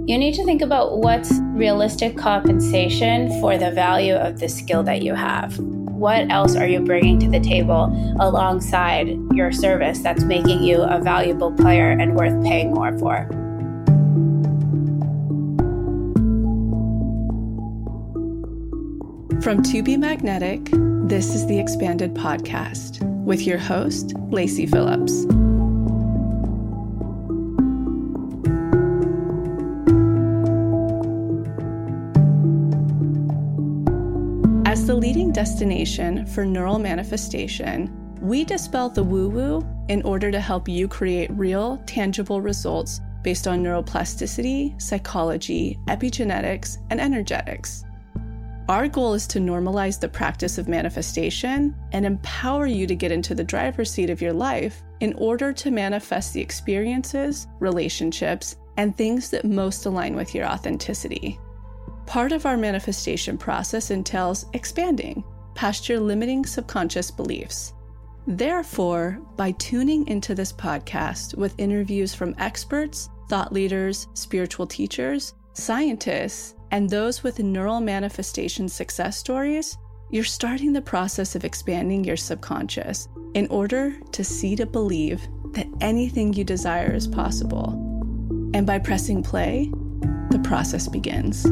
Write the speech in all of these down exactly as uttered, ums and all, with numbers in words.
You need to think about what's realistic compensation for the value of the skill that you have. What else are you bringing to the table alongside your service that's making you a valuable player and worth paying more for? From To Be Magnetic, this is the Expanded Podcast with your host, Lacey Phillips. As the leading destination for neural manifestation, we dispel the woo-woo in order to help you create real, tangible results based on neuroplasticity, psychology, epigenetics, and energetics. Our goal is to normalize the practice of manifestation and empower you to get into the driver's seat of your life in order to manifest the experiences, relationships, and things that most align with your authenticity. Part of our manifestation process entails expanding past your limiting subconscious beliefs. Therefore, by tuning into this podcast with interviews from experts, thought leaders, spiritual teachers, scientists, and those with neural manifestation success stories, you're starting the process of expanding your subconscious in order to see to believe that anything you desire is possible. And by pressing play, the process begins.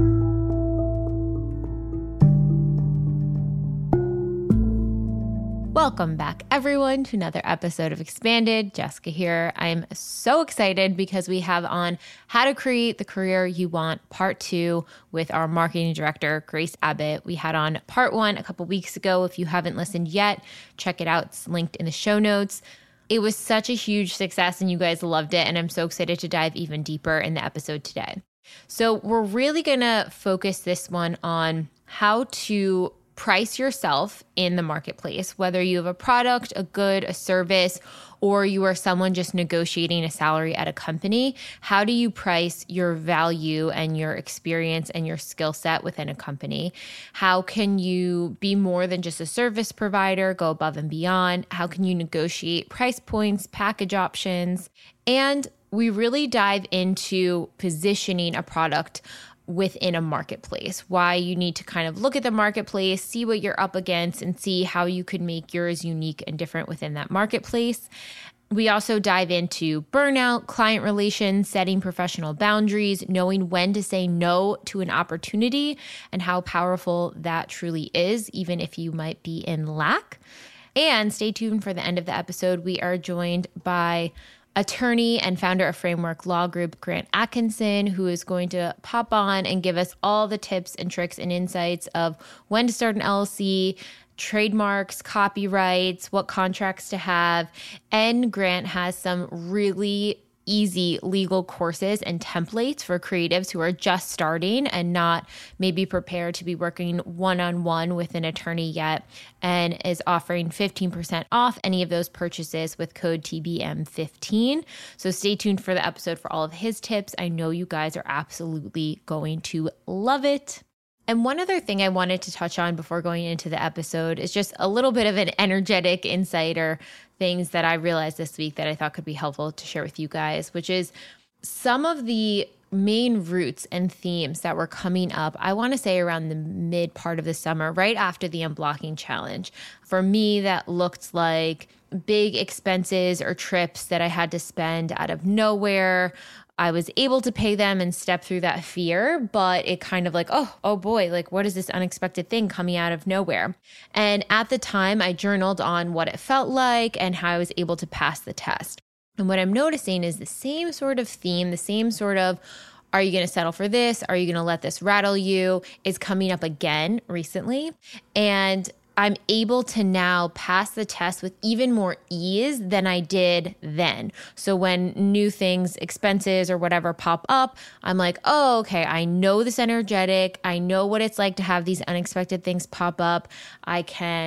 Welcome back, everyone, to another episode of Expanded. Jessica here. I'm so excited because we have on How to Create the Career You Want, part two, with our marketing director, Grace Abbott. We had on part one a couple weeks ago. If you haven't listened yet, check it out. It's linked in the show notes. It was such a huge success and you guys loved it. And I'm so excited to dive even deeper in the episode today. So we're really going to focus this one on how to price yourself in the marketplace, whether you have a product, a good, a service, or you are someone just negotiating a salary at a company. How do you price your value and your experience and your skill set within a company? How can you be more than just a service provider, go above and beyond? How can you negotiate price points, package options? And we really dive into positioning a product within a marketplace, why you need to kind of look at the marketplace, see what you're up against, and see how you could make yours unique and different within that marketplace. We also dive into burnout, client relations, setting professional boundaries, knowing when to say no to an opportunity, and how powerful that truly is, even if you might be in lack. And stay tuned for the end of the episode. We are joined by attorney and founder of Framework Law Group, Grant Atkinson, who is going to pop on and give us all the tips and tricks and insights of when to start an L L C, trademarks, copyrights, what contracts to have. And Grant has some really easy legal courses and templates for creatives who are just starting and not maybe prepared to be working one-on-one with an attorney yet, and is offering fifteen percent off any of those purchases with code T B M fifteen. So stay tuned for the episode for all of his tips. I know you guys are absolutely going to love it. And one other thing I wanted to touch on before going into the episode is just a little bit of an energetic insight or things that I realized this week that I thought could be helpful to share with you guys, which is some of the main roots and themes that were coming up, I want to say around the mid part of the summer, right after the Unblocking Challenge. For me, that looked like big expenses or trips that I had to spend out of nowhere. I was able to pay them and step through that fear, but it kind of like, oh, oh boy, like what is this unexpected thing coming out of nowhere? And at the time, I journaled on what it felt like and how I was able to pass the test. And what I'm noticing is the same sort of theme, the same sort of, are you going to settle for this? Are you going to let this rattle you? Is coming up again recently. And I'm able to now pass the test with even more ease than I did then. So when new things, expenses or whatever pop up, I'm like, oh, okay, I know this energetic. I know what it's like to have these unexpected things pop up. I can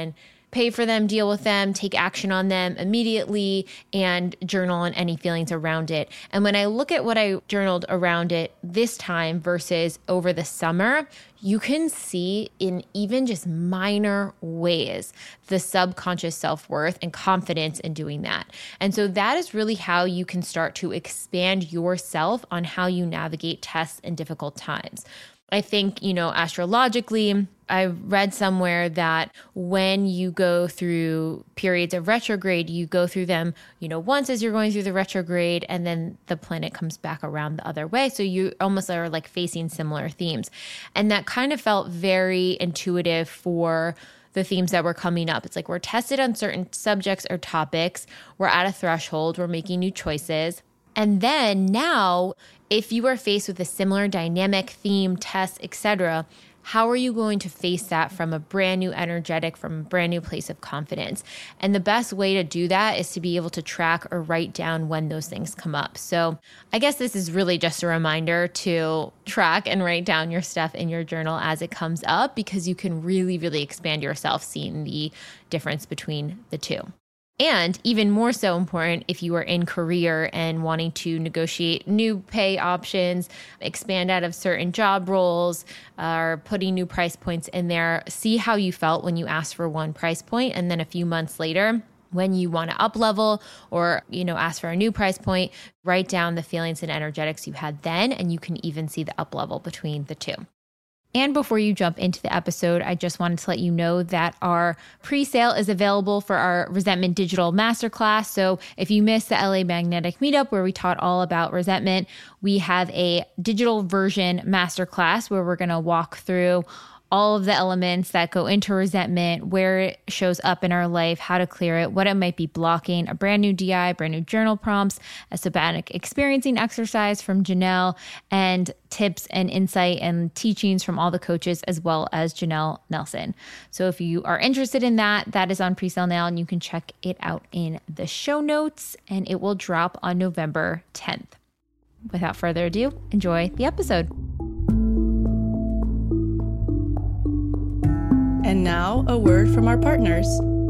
pay for them, deal with them, take action on them immediately, and journal on any feelings around it. And when I look at what I journaled around it this time versus over the summer, you can see in even just minor ways the subconscious self-worth and confidence in doing that. And so that is really how you can start to expand yourself on how you navigate tests in difficult times. I think, you know, astrologically, I read somewhere that when you go through periods of retrograde, you go through them, you know, once as you're going through the retrograde, and then the planet comes back around the other way. So you almost are like facing similar themes. And that kind of felt very intuitive for the themes that were coming up. It's like we're tested on certain subjects or topics. We're at a threshold. We're making new choices. And then now, if you are faced with a similar dynamic, theme, test, et cetera, how are you going to face that from a brand new energetic, from a brand new place of confidence? And the best way to do that is to be able to track or write down when those things come up. So I guess this is really just a reminder to track and write down your stuff in your journal as it comes up, because you can really, really expand yourself seeing the difference between the two. And even more so important if you are in career and wanting to negotiate new pay options, expand out of certain job roles, or putting new price points in there. See how you felt when you asked for one price point, and then a few months later, when you want to up level or, you know, ask for a new price point, write down the feelings and energetics you had then, and you can even see the up level between the two. And before you jump into the episode, I just wanted to let you know that our pre-sale is available for our Resentment Digital Masterclass. So if you missed the L A Magnetic Meetup where we taught all about resentment, we have a digital version masterclass where we're going to walk through all of the elements that go into resentment, where it shows up in our life, how to clear it, what it might be blocking, a brand new D I, brand new journal prompts, a somatic experiencing exercise from Janelle, and tips and insight and teachings from all the coaches, as well as Janelle Nelson. So if you are interested in that, that is on pre-sale now, and you can check it out in the show notes, and it will drop on November tenth. Without further ado, enjoy the episode. And now, a word from our partners.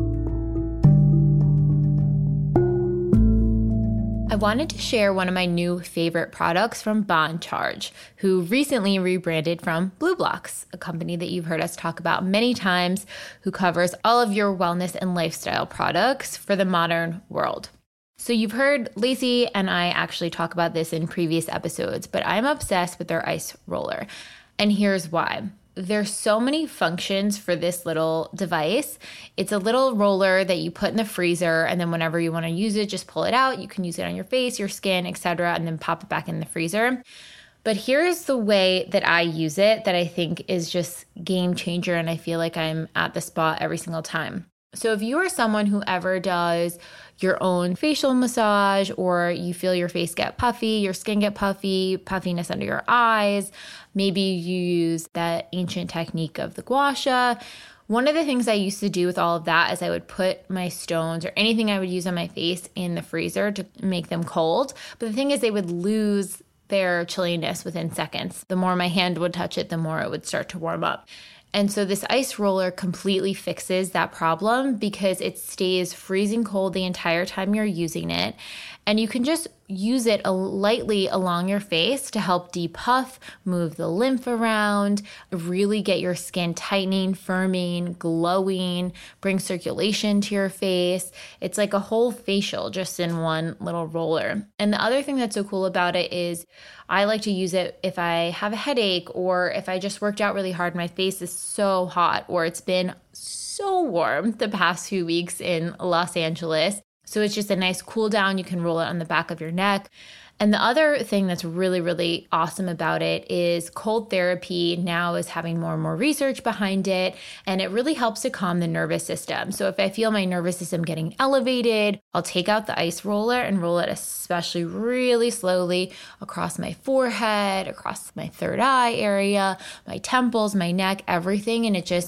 I wanted to share one of my new favorite products from Bond Charge, who recently rebranded from BlueBlox, a company that you've heard us talk about many times, who covers all of your wellness and lifestyle products for the modern world. So you've heard Lacey and I actually talk about this in previous episodes, but I'm obsessed with their ice roller. And here's why. There's so many functions for this little device. It's a little roller that you put in the freezer, and then whenever you want to use it, just pull it out. You can use it on your face, your skin, et cetera, and then pop it back in the freezer. But here's the way that I use it that I think is just game changer, and I feel like I'm at the spot every single time. So if you are someone who ever does your own facial massage, or you feel your face get puffy, your skin get puffy, puffiness under your eyes, maybe you use that ancient technique of the gua sha. One of the things I used to do with all of that is I would put my stones or anything I would use on my face in the freezer to make them cold. But the thing is, they would lose their chilliness within seconds. The more my hand would touch it, the more it would start to warm up. And so this ice roller completely fixes that problem because it stays freezing cold the entire time you're using it. And you can just use it lightly along your face to help depuff, move the lymph around, really get your skin tightening, firming, glowing, bring circulation to your face. It's like a whole facial just in one little roller. And the other thing that's so cool about it is I like to use it if I have a headache, or if I just worked out really hard, my face is so hot, or it's been so warm the past few weeks in Los Angeles. So it's just a nice cool down. You can roll it on the back of your neck. And the other thing that's really, really awesome about it is cold therapy now is having more and more research behind it, and it really helps to calm the nervous system. So if I feel my nervous system getting elevated, I'll take out the ice roller and roll it especially really slowly across my forehead, across my third eye area, my temples, my neck, everything, and it just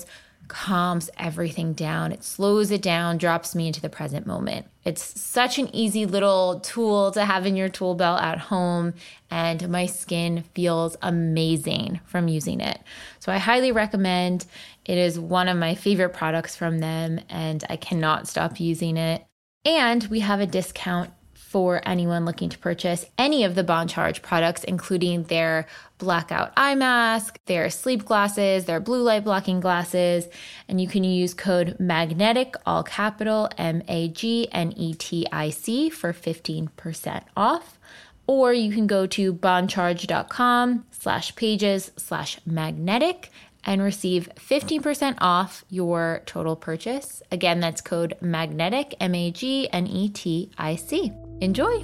calms everything down. It slows it down, drops me into the present moment. It's such an easy little tool to have in your tool belt at home, and my skin feels amazing from using it. So I highly recommend. It is one of my favorite products from them, and I cannot stop using it. And we have a discount for anyone looking to purchase any of the Bon Charge products, including their blackout eye mask, their sleep glasses, their blue light blocking glasses. And you can use code MAGNETIC, all capital M A G N E T I C, for fifteen percent off. Or you can go to boncharge.com slash pages slash magnetic and receive fifteen percent off your total purchase. Again, that's code MAGNETIC, M A G N E T I C. Enjoy.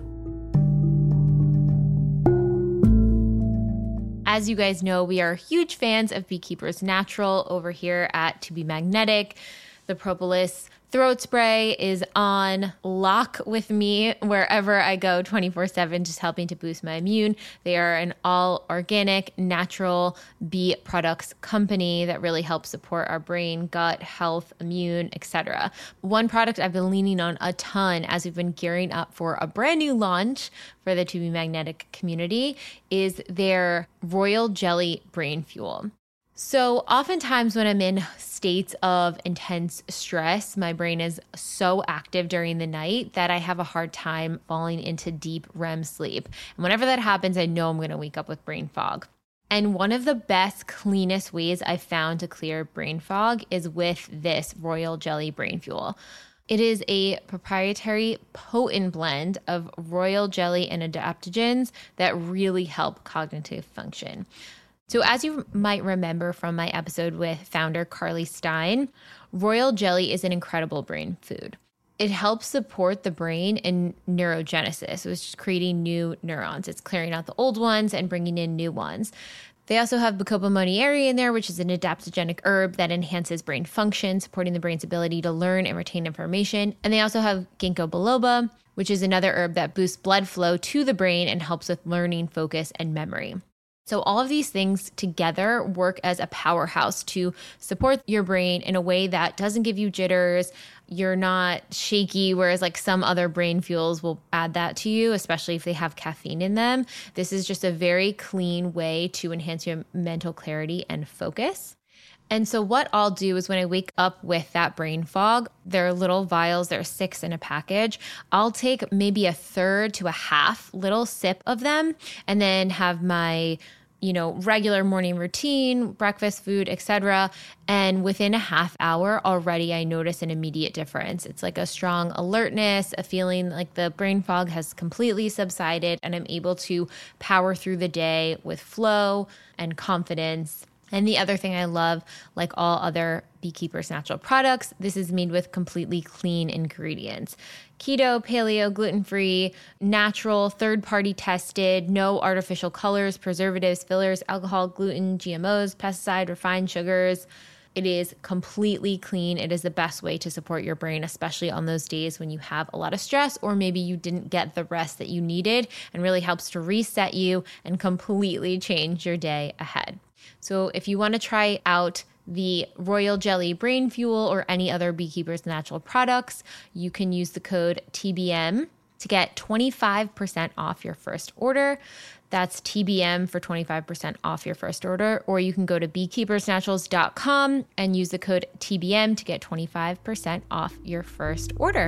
As you guys know, we are huge fans of Beekeepers Natural over here at To Be Magnetic. The Propolis throat spray is on lock with me wherever I go twenty-four seven, just helping to boost my immune. They are an all organic, natural bee products company that really helps support our brain, gut, health, immune, et cetera. One product I've been leaning on a ton as we've been gearing up for a brand new launch for the To Be Magnetic community is their Royal Jelly Brain Fuel. So oftentimes when I'm in states of intense stress, my brain is so active during the night that I have a hard time falling into deep R E M sleep. And whenever that happens, I know I'm going to wake up with brain fog. And one of the best, cleanest ways I've found to clear brain fog is with this Royal Jelly Brain Fuel. It is a proprietary potent blend of royal jelly and adaptogens that really help cognitive function. So as you might remember from my episode with founder Carly Stein, royal jelly is an incredible brain food. It helps support the brain in neurogenesis, so it's just creating new neurons. It's clearing out the old ones and bringing in new ones. They also have Bacopa monnieri in there, which is an adaptogenic herb that enhances brain function, supporting the brain's ability to learn and retain information. And they also have ginkgo biloba, which is another herb that boosts blood flow to the brain and helps with learning, focus, and memory. So all of these things together work as a powerhouse to support your brain in a way that doesn't give you jitters. You're not shaky, whereas like some other brain fuels will add that to you, especially if they have caffeine in them. This is just a very clean way to enhance your mental clarity and focus. And so what I'll do is when I wake up with that brain fog, there are little vials, there are six in a package. I'll take maybe a third to a half little sip of them and then have my, you know, regular morning routine, breakfast food, et cetera. And within a half hour already, I notice an immediate difference. It's like a strong alertness, a feeling like the brain fog has completely subsided, and I'm able to power through the day with flow and confidence. And the other thing I love, like all other Beekeepers Natural products, this is made with completely clean ingredients. Keto, paleo, gluten-free, natural, third-party tested, no artificial colors, preservatives, fillers, alcohol, gluten, G M Os, pesticide, refined sugars. It is completely clean. It is the best way to support your brain, especially on those days when you have a lot of stress or maybe you didn't get the rest that you needed, and really helps to reset you and completely change your day ahead. So if you want to try out the Royal Jelly Brain Fuel or any other Beekeepers Natural products, you can use the code T B M to get twenty-five percent off your first order. That's T B M for twenty-five percent off your first order. Or you can go to beekeepers naturals dot com and use the code T B M to get twenty-five percent off your first order.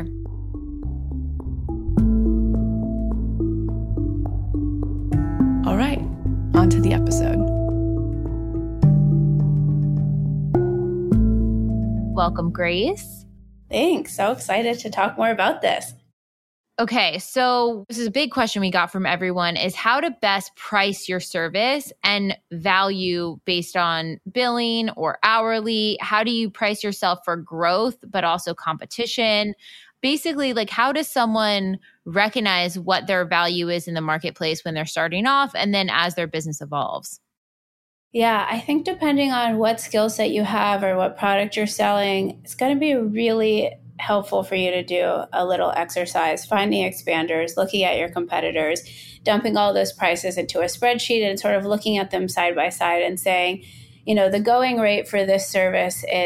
All right, on to the episode. Welcome, Grace. Thanks. So excited to talk more about this. Okay, so this is a big question we got from everyone is how to best price your service and value based on billing or hourly. How do you price yourself for growth, but also competition? Basically, like how does someone recognize what their value is in the marketplace when they're starting off and then as their business evolves? Yeah, I think depending on what skill set you have or what product you're selling, it's going to be really helpful for you to do a little exercise, finding expanders, looking at your competitors, dumping all those prices into a spreadsheet and sort of looking at them side by side and saying, you know, the going rate for this service is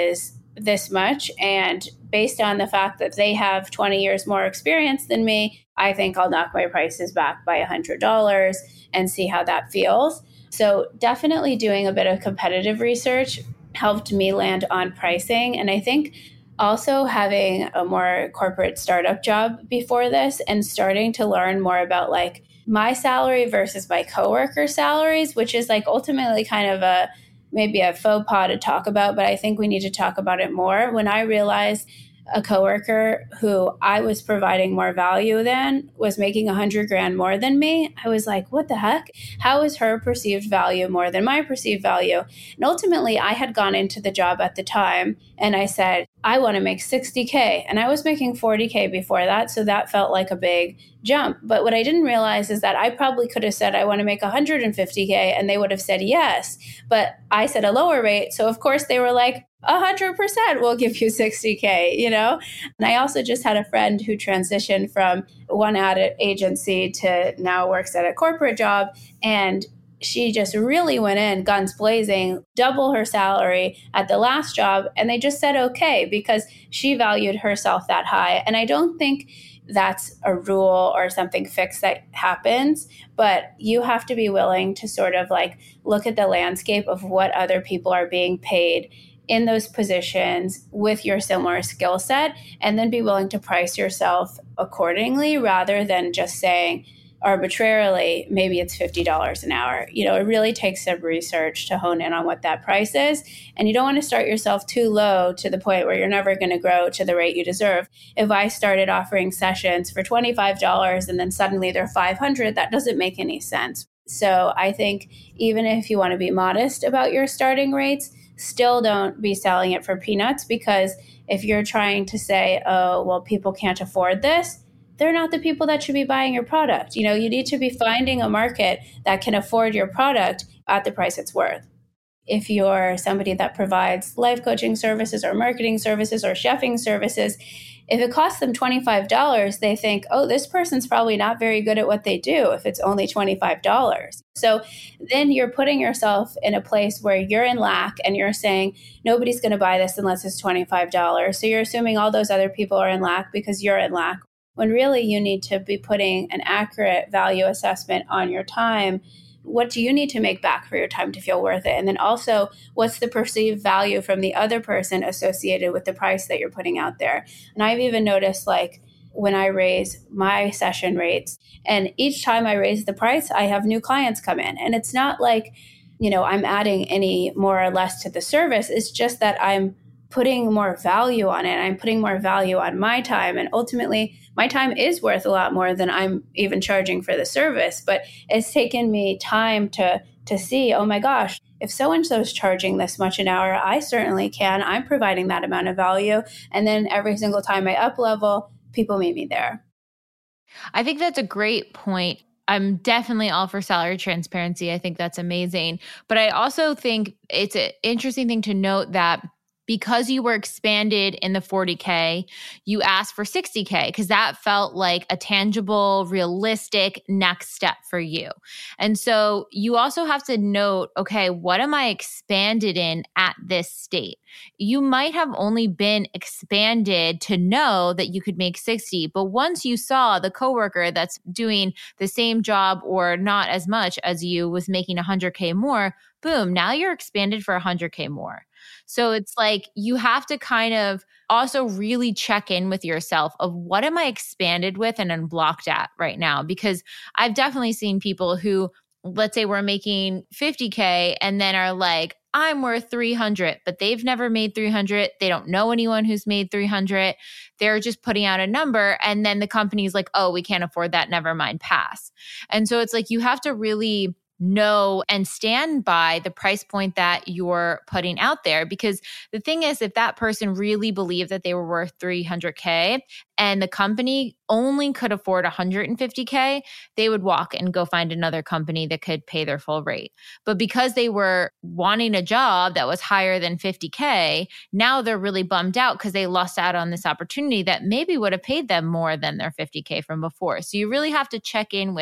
this much. And based on the fact that they have twenty years more experience than me, I think I'll knock my prices back by one hundred dollars and see how that feels. So definitely doing a bit of competitive research helped me land on pricing. And I think also having a more corporate startup job before this and starting to learn more about like my salary versus my coworker salaries, which is like ultimately kind of a maybe a faux pas to talk about, but I think we need to talk about it more. When I realized a coworker who I was providing more value than was making a hundred grand more than me, I was like, what the heck? How is her perceived value more than my perceived value? And ultimately, I had gone into the job at the time and I said, I want to make sixty K. And I was making forty K before that. So that felt like a big jump. But what I didn't realize is that I probably could have said, I want to make one hundred fifty K. And they would have said yes. But I said a lower rate. So of course they were like, one hundred percent we'll give you sixty K, you know? And I also just had a friend who transitioned from one ad agency to now works at a corporate job. And she just really went in guns blazing, double her salary at the last job. And they just said, okay, because she valued herself that high. And I don't think that's a rule or something fixed that happens, but you have to be willing to sort of like look at the landscape of what other people are being paid in those positions with your similar skill set, and then be willing to price yourself accordingly rather than just saying arbitrarily, maybe it's fifty dollars an hour. You know, it really takes some research to hone in on what that price is. And you don't want to start yourself too low to the point where you're never going to grow to the rate you deserve. If I started offering sessions for twenty-five dollars and then suddenly they're five hundred dollars, that doesn't make any sense. So I think even if you want to be modest about your starting rates, still don't be selling it for peanuts, because if you're trying to say, oh, well, people can't afford this, they're not the people that should be buying your product. You know, you need to be finding a market that can afford your product at the price it's worth. If you're somebody that provides life coaching services or marketing services or chefing services, if it costs them twenty-five dollars, they think, oh, this person's probably not very good at what they do if it's only twenty-five dollars. So then you're putting yourself in a place where you're in lack and you're saying, nobody's going to buy this unless it's twenty-five dollars. So you're assuming all those other people are in lack because you're in lack, when really you need to be putting an accurate value assessment on your time. What do you need to make back for your time to feel worth it? And then also, what's the perceived value from the other person associated with the price that you're putting out there? And I've even noticed, like, when I raise my session rates, and each time I raise the price, I have new clients come in. And it's not like, you know, I'm adding any more or less to the service. It's just that I'm putting more value on it. I'm putting more value on my time. And ultimately, my time is worth a lot more than I'm even charging for the service. But it's taken me time to to see, oh my gosh, if so-and-so is charging this much an hour, I certainly can. I'm providing that amount of value. And then every single time I up level, people meet me there. I think that's a great point. I'm definitely all for salary transparency. I think that's amazing. But I also think it's an interesting thing to note that because you were expanded in the forty K, you asked for sixty K because that felt like a tangible, realistic next step for you. And so you also have to note, okay, what am I expanded in at this state? You might have only been expanded to know that you could make sixty, but once you saw the coworker that's doing the same job or not as much as you was making one hundred K more, boom, now you're expanded for one hundred K more. So it's like you have to kind of also really check in with yourself of what am I expanded with and unblocked at right now? Because I've definitely seen people who, let's say we're making fifty K and then are like, I'm worth three hundred, but they've never made three hundred. They don't know anyone who's made three hundred. They're just putting out a number. And then the company's like, oh, we can't afford that. Never mind, pass. And so it's like you have to really know and stand by the price point that you're putting out there. Because the thing is, if that person really believed that they were worth three hundred K and the company only could afford one hundred fifty K, they would walk and go find another company that could pay their full rate. But because they were wanting a job that was higher than fifty K, now they're really bummed out because they lost out on this opportunity that maybe would have paid them more than their fifty K from before. So you really have to check in with,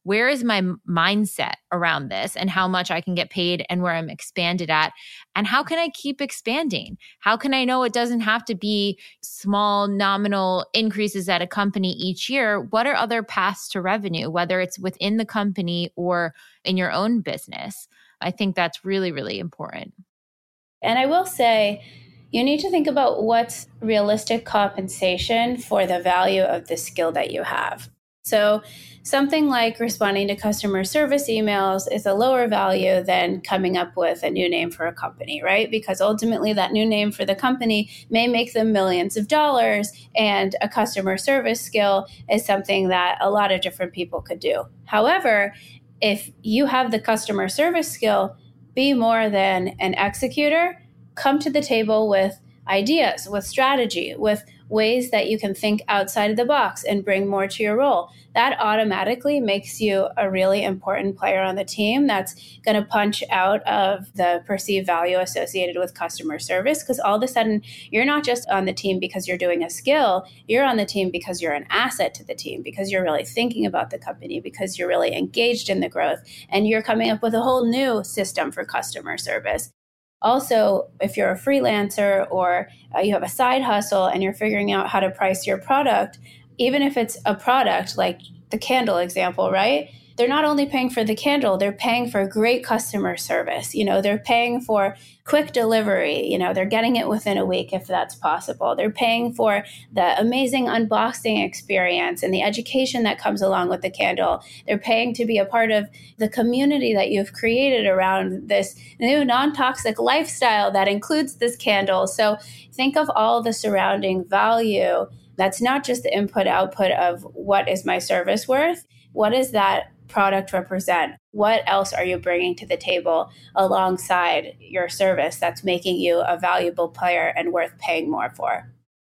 where is my mindset around this and how much I can get paid and where I'm expanded at? And how can I keep expanding? How can I know it doesn't have to be small nominal increases at a company each year? What are other paths to revenue, whether it's within the company or in your own business? I think that's really, really important. And I will say, you need to think about what's realistic compensation for the value of the skill that you have. So something like responding to customer service emails is a lower value than coming up with a new name for a company, right? Because ultimately that new name for the company may make them millions of dollars, and a customer service skill is something that a lot of different people could do. However, if you have the customer service skill, be more than an executor. Come to the table with ideas, with strategy, with ways that you can think outside of the box and bring more to your role. That automatically makes you a really important player on the team that's going to punch out of the perceived value associated with customer service, because all of a sudden you're not just on the team because you're doing a skill, you're on the team because you're an asset to the team, because you're really thinking about the company, because you're really engaged in the growth, and you're coming up with a whole new system for customer service. Also, if you're a freelancer or uh, you have a side hustle and you're figuring out how to price your product, even if it's a product like the candle example, right? They're not only paying for the candle, they're paying for great customer service. You know, they're paying for quick delivery. You know, they're getting it within a week if that's possible. They're paying for the amazing unboxing experience and the education that comes along with the candle. They're paying to be a part of the community that you've created around this new non-toxic lifestyle that includes this candle. So think of all the surrounding value. That's not just the input output of what is my service worth? What is that product represent? What else are you bringing to the table alongside your service that's making you a valuable player and worth paying more for?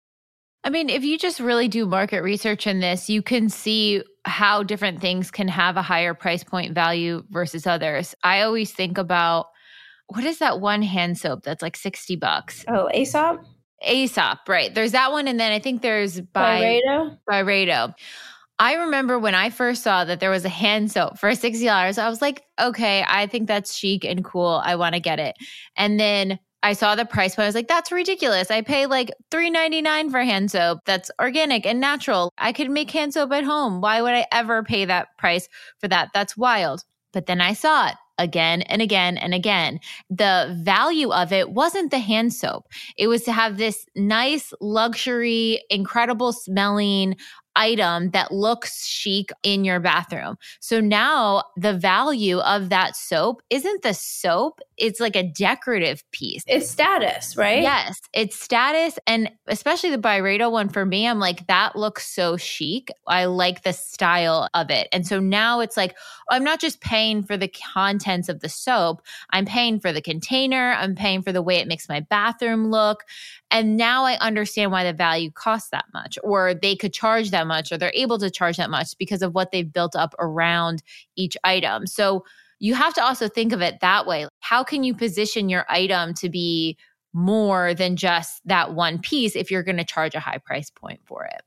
I mean, if you just really do market research in this, you can see how different things can have a higher price point value versus others. I always think about, what is that one hand soap that's like sixty bucks? Oh, Aesop? Aesop, right. There's that one. And then I think there's By- Byredo? Byredo. I remember when I first saw that there was a hand soap for sixty dollars, I was like, okay, I think that's chic and cool. I want to get it. And then I saw the price point. I was like, that's ridiculous. I pay like three ninety-nine for hand soap that's organic and natural. I could make hand soap at home. Why would I ever pay that price for that? That's wild. But then I saw it again and again and again. The value of it wasn't the hand soap. It was to have this nice, luxury, incredible smelling item that looks chic in your bathroom. So now the value of that soap isn't the soap, it's like a decorative piece. It's status, right? Yes, it's status. And especially the Byredo one for me, I'm like, that looks so chic. I like the style of it. And so now it's like, I'm not just paying for the contents of the soap, I'm paying for the container, I'm paying for the way it makes my bathroom look. And now I understand why the value costs that much, or they could charge that much, or they're able to charge that much because of what they've built up around each item. So you have to also think of it that way. How can you position your item to be more than just that one piece if you're going to charge a high price point for it?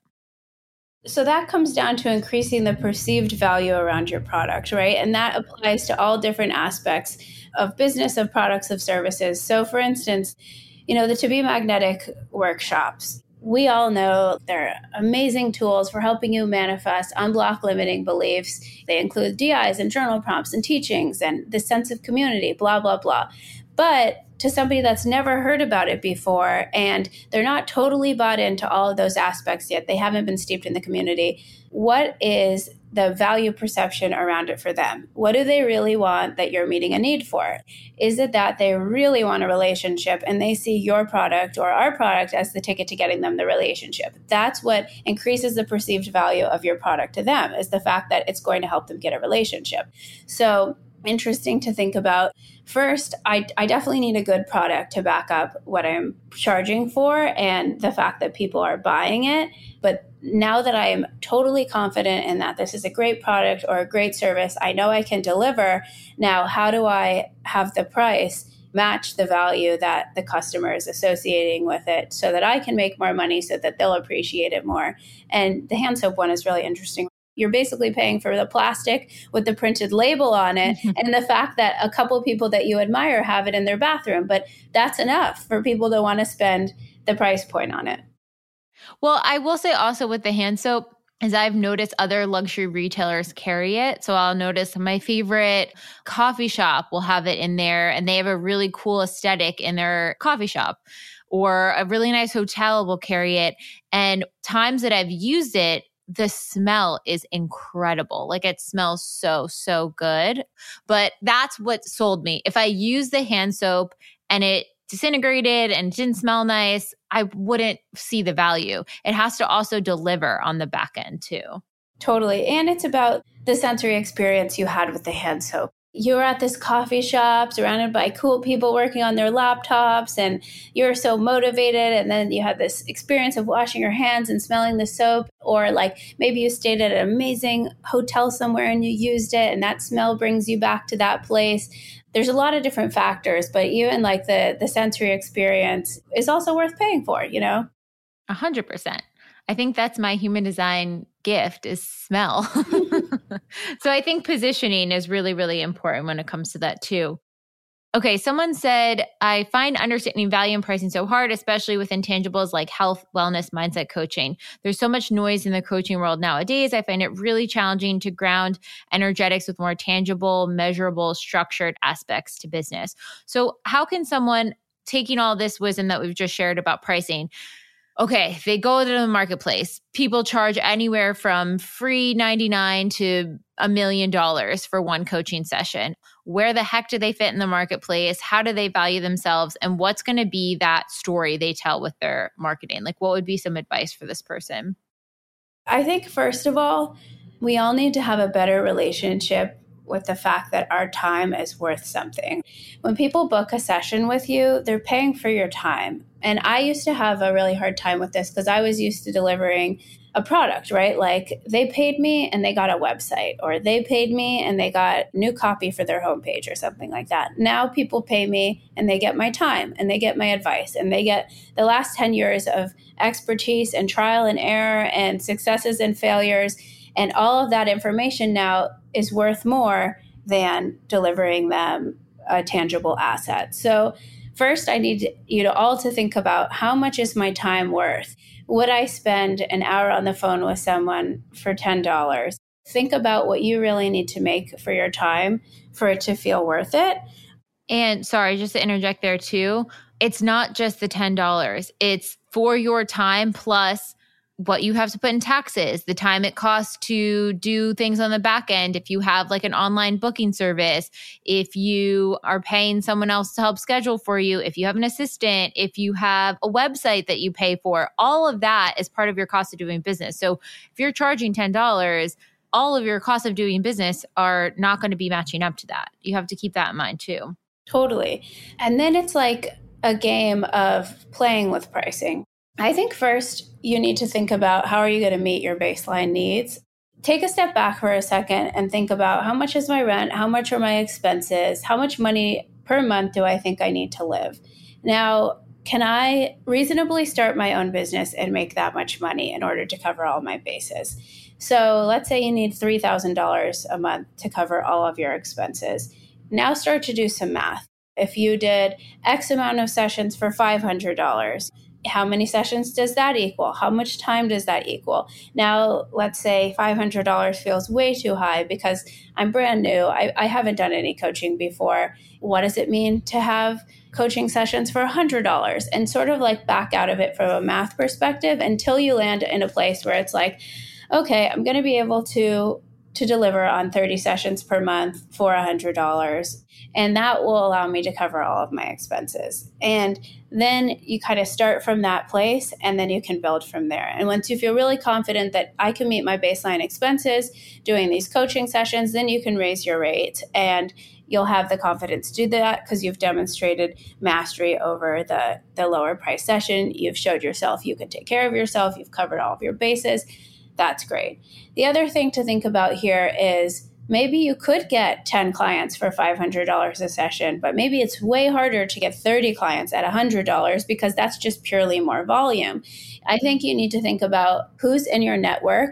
So that comes down to increasing the perceived value around your product, right? And that applies to all different aspects of business, of products, of services. So for instance, you know, the To Be Magnetic workshops, we all know they're amazing tools for helping you manifest, unblock limiting beliefs. They include D Is and journal prompts and teachings and the sense of community, blah, blah, blah. But to somebody that's never heard about it before and they're not totally bought into all of those aspects yet, they haven't been steeped in the community, what is the value perception around it for them? What do they really want that you're meeting a need for? Is it that they really want a relationship and they see your product or our product as the ticket to getting them the relationship? That's what increases the perceived value of your product to them, is the fact that it's going to help them get a relationship. So interesting to think about. First, I, I definitely need a good product to back up what I'm charging for and the fact that people are buying it. But now that I am totally confident in that this is a great product or a great service, I know I can deliver. Now, how do I have the price match the value that the customer is associating with it so that I can make more money so that they'll appreciate it more? And the hand soap one is really interesting. You're basically paying for the plastic with the printed label on it and the fact that a couple of people that you admire have it in their bathroom. But that's enough for people to want to spend the price point on it. Well, I will say also with the hand soap, is I've noticed other luxury retailers carry it. So I'll notice my favorite coffee shop will have it in there and they have a really cool aesthetic in their coffee shop. Or a really nice hotel will carry it. And times that I've used it, the smell is incredible. Like it smells so, so good. But that's what sold me. If I use the hand soap and it disintegrated and didn't smell nice, I wouldn't see the value. It has to also deliver on the back end too. Totally. And it's about the sensory experience you had with the hand soap. You're at this coffee shop surrounded by cool people working on their laptops and you're so motivated. And then you have this experience of washing your hands and smelling the soap. Or like maybe you stayed at an amazing hotel somewhere and you used it and that smell brings you back to that place. There's a lot of different factors, but even like the the sensory experience is also worth paying for, you know? A hundred percent. I think that's my human design gift is smell. So I think positioning is really, really important when it comes to that too. Okay, someone said, I find understanding value and pricing so hard, especially with intangibles like health, wellness, mindset coaching. There's so much noise in the coaching world nowadays. I find it really challenging to ground energetics with more tangible, measurable, structured aspects to business. So how can someone, taking all this wisdom that we've just shared about pricing, okay, they go to the marketplace. People charge anywhere from free ninety-nine to a million dollars for one coaching session. Where the heck do they fit in the marketplace? How do they value themselves? And what's going to be that story they tell with their marketing? Like, what would be some advice for this person? I think, first of all, we all need to have a better relationship with the fact that our time is worth something. When people book a session with you, they're paying for your time. And I used to have a really hard time with this because I was used to delivering a product, right? Like they paid me and they got a website, or they paid me and they got new copy for their homepage or something like that. Now people pay me and they get my time and they get my advice and they get the last ten years of expertise and trial and error and successes and failures. And all of that information now is worth more than delivering them a tangible asset. So first, I need you to all to think about how much is my time worth? Would I spend an hour on the phone with someone for ten dollars? Think about what you really need to make for your time for it to feel worth it. And sorry, just to interject there too, it's not just the ten dollars. It's for your time plus what you have to put in taxes, the time it costs to do things on the back end. If you have like an online booking service, if you are paying someone else to help schedule for you, if you have an assistant, if you have a website that you pay for, all of that is part of your cost of doing business. So if you're charging ten dollars, all of your costs of doing business are not going to be matching up to that. You have to keep that in mind too. Totally. And then it's like a game of playing with pricing. I think first you need to think about how are you going to meet your baseline needs. Take a step back for a second and think about how much is my rent? How much are my expenses? How much money per month do I think I need to live? Now, can I reasonably start my own business and make that much money in order to cover all my bases? So let's say you need three thousand dollars a month to cover all of your expenses. Now start to do some math. If you did X amount of sessions for five hundred dollars, how many sessions does that equal? How much time does that equal? Now, let's say five hundred dollars feels way too high because I'm brand new. I, I haven't done any coaching before. What does it mean to have coaching sessions for one hundred dollars? And sort of like back out of it from a math perspective until you land in a place where it's like, okay, I'm going to be able to to deliver on thirty sessions per month for one hundred dollars. And that will allow me to cover all of my expenses. And then you kind of start from that place and then you can build from there. And once you feel really confident that I can meet my baseline expenses doing these coaching sessions, then you can raise your rate and you'll have the confidence to do that because you've demonstrated mastery over the, the lower price session. You've showed yourself you can take care of yourself. You've covered all of your bases. That's great. The other thing to think about here is maybe you could get ten clients for five hundred dollars a session, but maybe it's way harder to get thirty clients at one hundred dollars because that's just purely more volume. I think you need to think about who's in your network,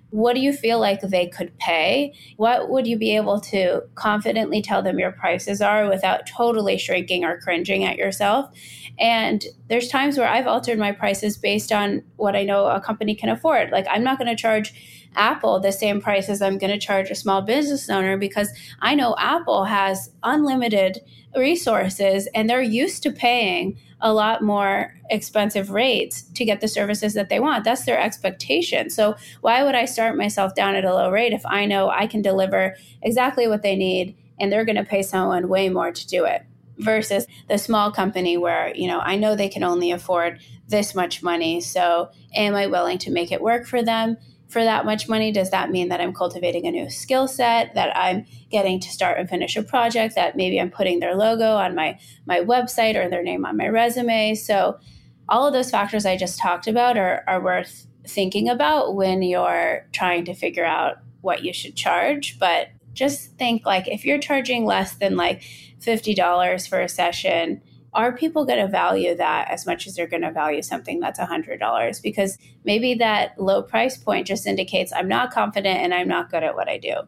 what do you feel like they could pay? What would you be able to confidently tell them your prices are without totally shrinking or cringing at yourself? And there's times where I've altered my prices based on what I know a company can afford. Like, I'm not going to charge Apple the same price as I'm going to charge a small business owner, because I know Apple has unlimited resources and they're used to paying a lot more expensive rates to get the services that they want. That's their expectation. So why would I start myself down at a low rate if I know I can deliver exactly what they need and they're going to pay someone way more to do it? Versus the small company where, you know, I know they can only afford this much money. So am I willing to make it work for them for that much money? Does that mean that I'm cultivating a new skill set, that I'm getting to start and finish a project, that maybe I'm putting their logo on my, my website or their name on my resume? So all of those factors I just talked about are, are worth thinking about when you're trying to figure out what you should charge. But just think, like, if you're charging less than like fifty dollars for a session, are people going to value that as much as they're going to value something that's one hundred dollars? Because maybe that low price point just indicates I'm not confident and I'm not good at what I do.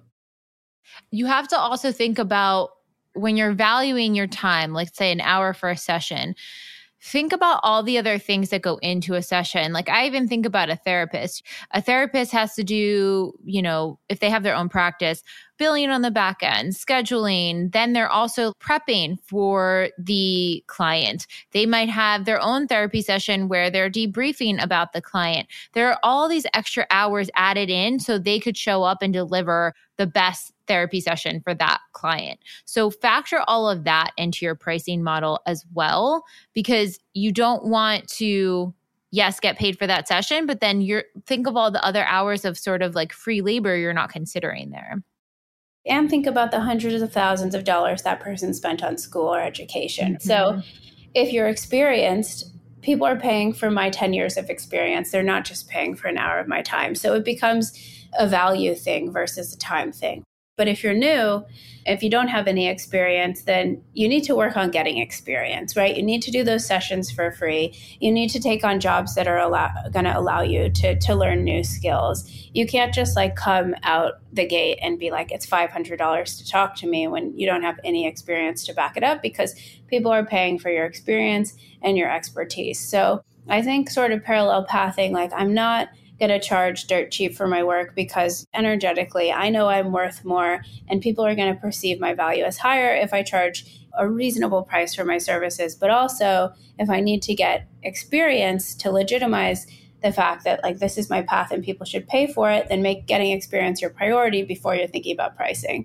You have to also think about when you're valuing your time, like say an hour for a session, think about all the other things that go into a session. Like, I even think about a therapist. A therapist has to do, you know, if they have their own practice, billing on the back end, scheduling. Then they're also prepping for the client. They might have their own therapy session where they're debriefing about the client. There are all these extra hours added in so they could show up and deliver the best therapy session for that client. So factor all of that into your pricing model as well, because you don't want to, yes, get paid for that session, but then you're think of all the other hours of sort of like free labor you're not considering there. And think about the hundreds of thousands of dollars that person spent on school or education. Mm-hmm. So if you're experienced, people are paying for my ten years of experience. They're not just paying for an hour of my time. So it becomes a value thing versus a time thing. But if you're new, if you don't have any experience, then you need to work on getting experience, right? You need to do those sessions for free. You need to take on jobs that are allow- going to allow you to, to learn new skills. You can't just like come out the gate and be like, it's five hundred dollars to talk to me when you don't have any experience to back it up, because people are paying for your experience and your expertise. So I think sort of parallel pathing, like I'm not going to charge dirt cheap for my work because energetically I know I'm worth more and people are going to perceive my value as higher if I charge a reasonable price for my services. But also if I need to get experience to legitimize the fact that like this is my path and people should pay for it, then make getting experience your priority before you're thinking about pricing.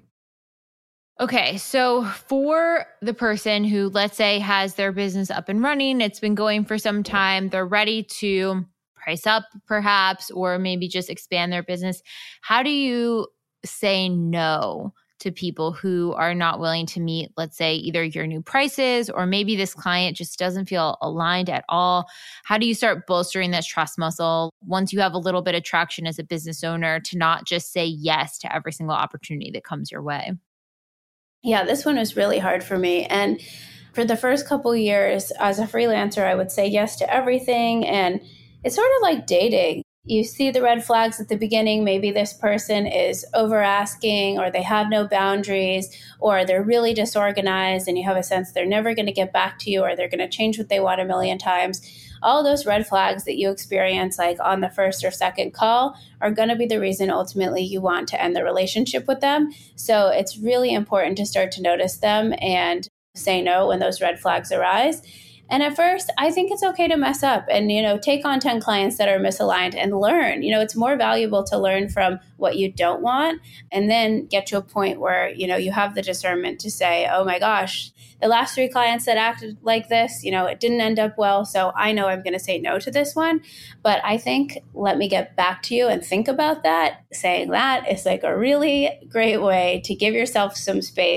Okay, so for the person who, let's say, has their business up and running, it's been going for some time, they're ready to price up perhaps, or maybe just expand their business. How do you say no to people who are not willing to meet, let's say, either your new prices, or maybe this client just doesn't feel aligned at all? How do you start bolstering this trust muscle once you have a little bit of traction as a business owner to not just say yes to every single opportunity that comes your way? Yeah, this one was really hard for me. And for the first couple of years as a freelancer, I would say yes to everything. And it's sort of like dating. You see the red flags at the beginning. Maybe this person is over asking, or they have no boundaries, or they're really disorganized and you have a sense they're never going to get back to you, or they're going to change what they want a million times. All those red flags that you experience like on the first or second call are going to be the reason ultimately you want to end the relationship with them. So it's really important to start to notice them and say no when those red flags arise. And at first, I think it's okay to mess up and, you know, take on ten clients that are misaligned and learn. You know, it's more valuable to learn from what you don't want and then get to a point where, you know, you have the discernment to say, oh my gosh, the last three clients that acted like this, you know, it didn't end up well. So I know I'm going to say no to this one. But I think let me get back to you and think about that. Saying that is like a really great way to give yourself some space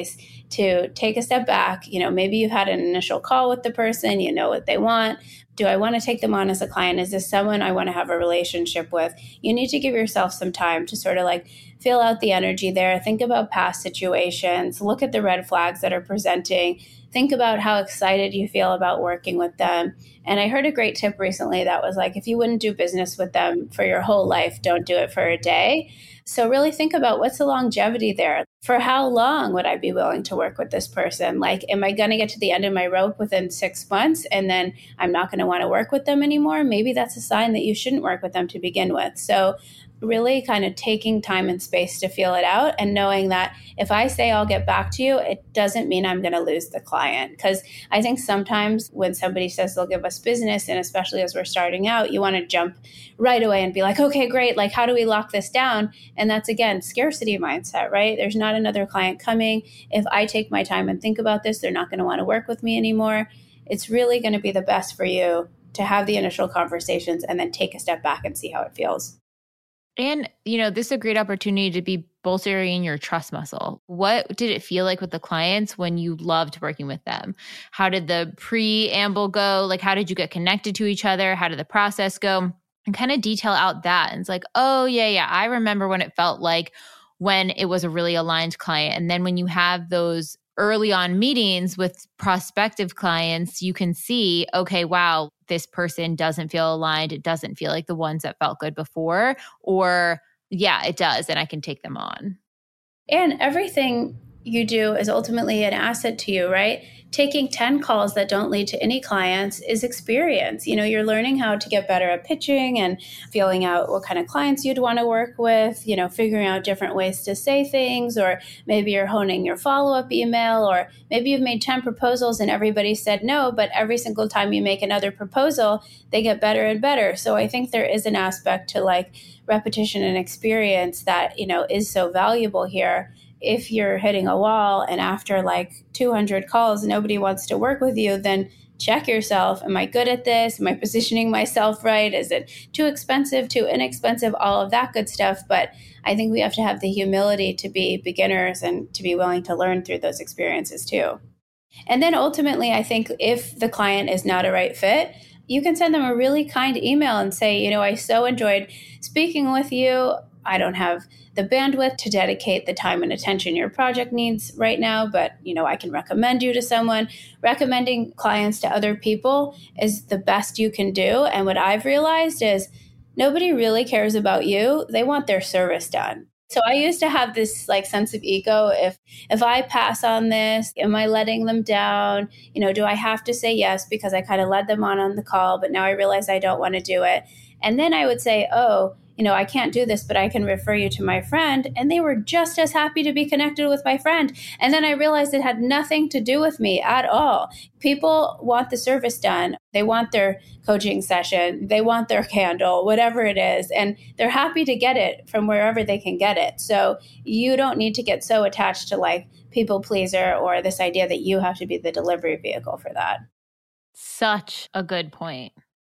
to take a step back. You know, maybe you've had an initial call with the person, you know what they want. Do I want to take them on as a client? Is this someone I want to have a relationship with? You need to give yourself some time to sort of like feel out the energy there. Think about past situations. Look at the red flags that are presenting. Think about how excited you feel about working with them. And I heard a great tip recently that was like, if you wouldn't do business with them for your whole life, don't do it for a day. So really think about what's the longevity there. For how long would I be willing to work with this person? Like, am I going to get to the end of my rope within six months and then I'm not going to want to work with them anymore? Maybe that's a sign that you shouldn't work with them to begin with. So really kind of taking time and space to feel it out and knowing that if I say I'll get back to you, it doesn't mean I'm going to lose the client. Because I think sometimes when somebody says they'll give us business, and especially as we're starting out, you want to jump right away and be like, okay, great. Like, how do we lock this down? And that's, again, scarcity mindset, right? There's not another client coming. If I take my time and think about this, they're not going to want to work with me anymore. It's really going to be the best for you to have the initial conversations and then take a step back and see how it feels. And, you know, this is a great opportunity to be bolstering your trust muscle. What did it feel like with the clients when you loved working with them? How did the preamble go? Like, how did you get connected to each other? How did the process go? And kind of detail out that. And it's like, oh, yeah, yeah, I remember when it felt like when it was a really aligned client. And then when you have those early on meetings with prospective clients, you can see, okay, wow, this person doesn't feel aligned. It doesn't feel like the ones that felt good before, or yeah, it does, and I can take them on. And everything you do is ultimately an asset to you, right? Taking ten calls that don't lead to any clients is experience. You know, you're learning how to get better at pitching and feeling out what kind of clients you'd want to work with, you know, figuring out different ways to say things, or maybe you're honing your follow-up email, or maybe you've made ten proposals and everybody said no, but every single time you make another proposal, they get better and better. So I think there is an aspect to like repetition and experience that, you know, is so valuable here. If you're hitting a wall and after like two hundred calls, nobody wants to work with you, then check yourself. Am I good at this? Am I positioning myself right? Is it too expensive, too inexpensive? All of that good stuff. But I think we have to have the humility to be beginners and to be willing to learn through those experiences too. And then ultimately, I think if the client is not a right fit, you can send them a really kind email and say, you know, I so enjoyed speaking with you. I don't have the bandwidth to dedicate the time and attention your project needs right now, but, you know, I can recommend you to someone. Recommending clients to other people is the best you can do. And what I've realized is nobody really cares about you. They want their service done. So I used to have this like sense of ego. If if I pass on this, am I letting them down? You know, do I have to say yes because I kind of led them on on the call, but now I realize I don't want to do it. And then I would say, oh, you know, I can't do this, but I can refer you to my friend. And they were just as happy to be connected with my friend. And then I realized it had nothing to do with me at all. People want the service done. They want their coaching session. They want their candle, whatever it is. And they're happy to get it from wherever they can get it. So you don't need to get so attached to like people pleaser or this idea that you have to be the delivery vehicle for that. Such a good point.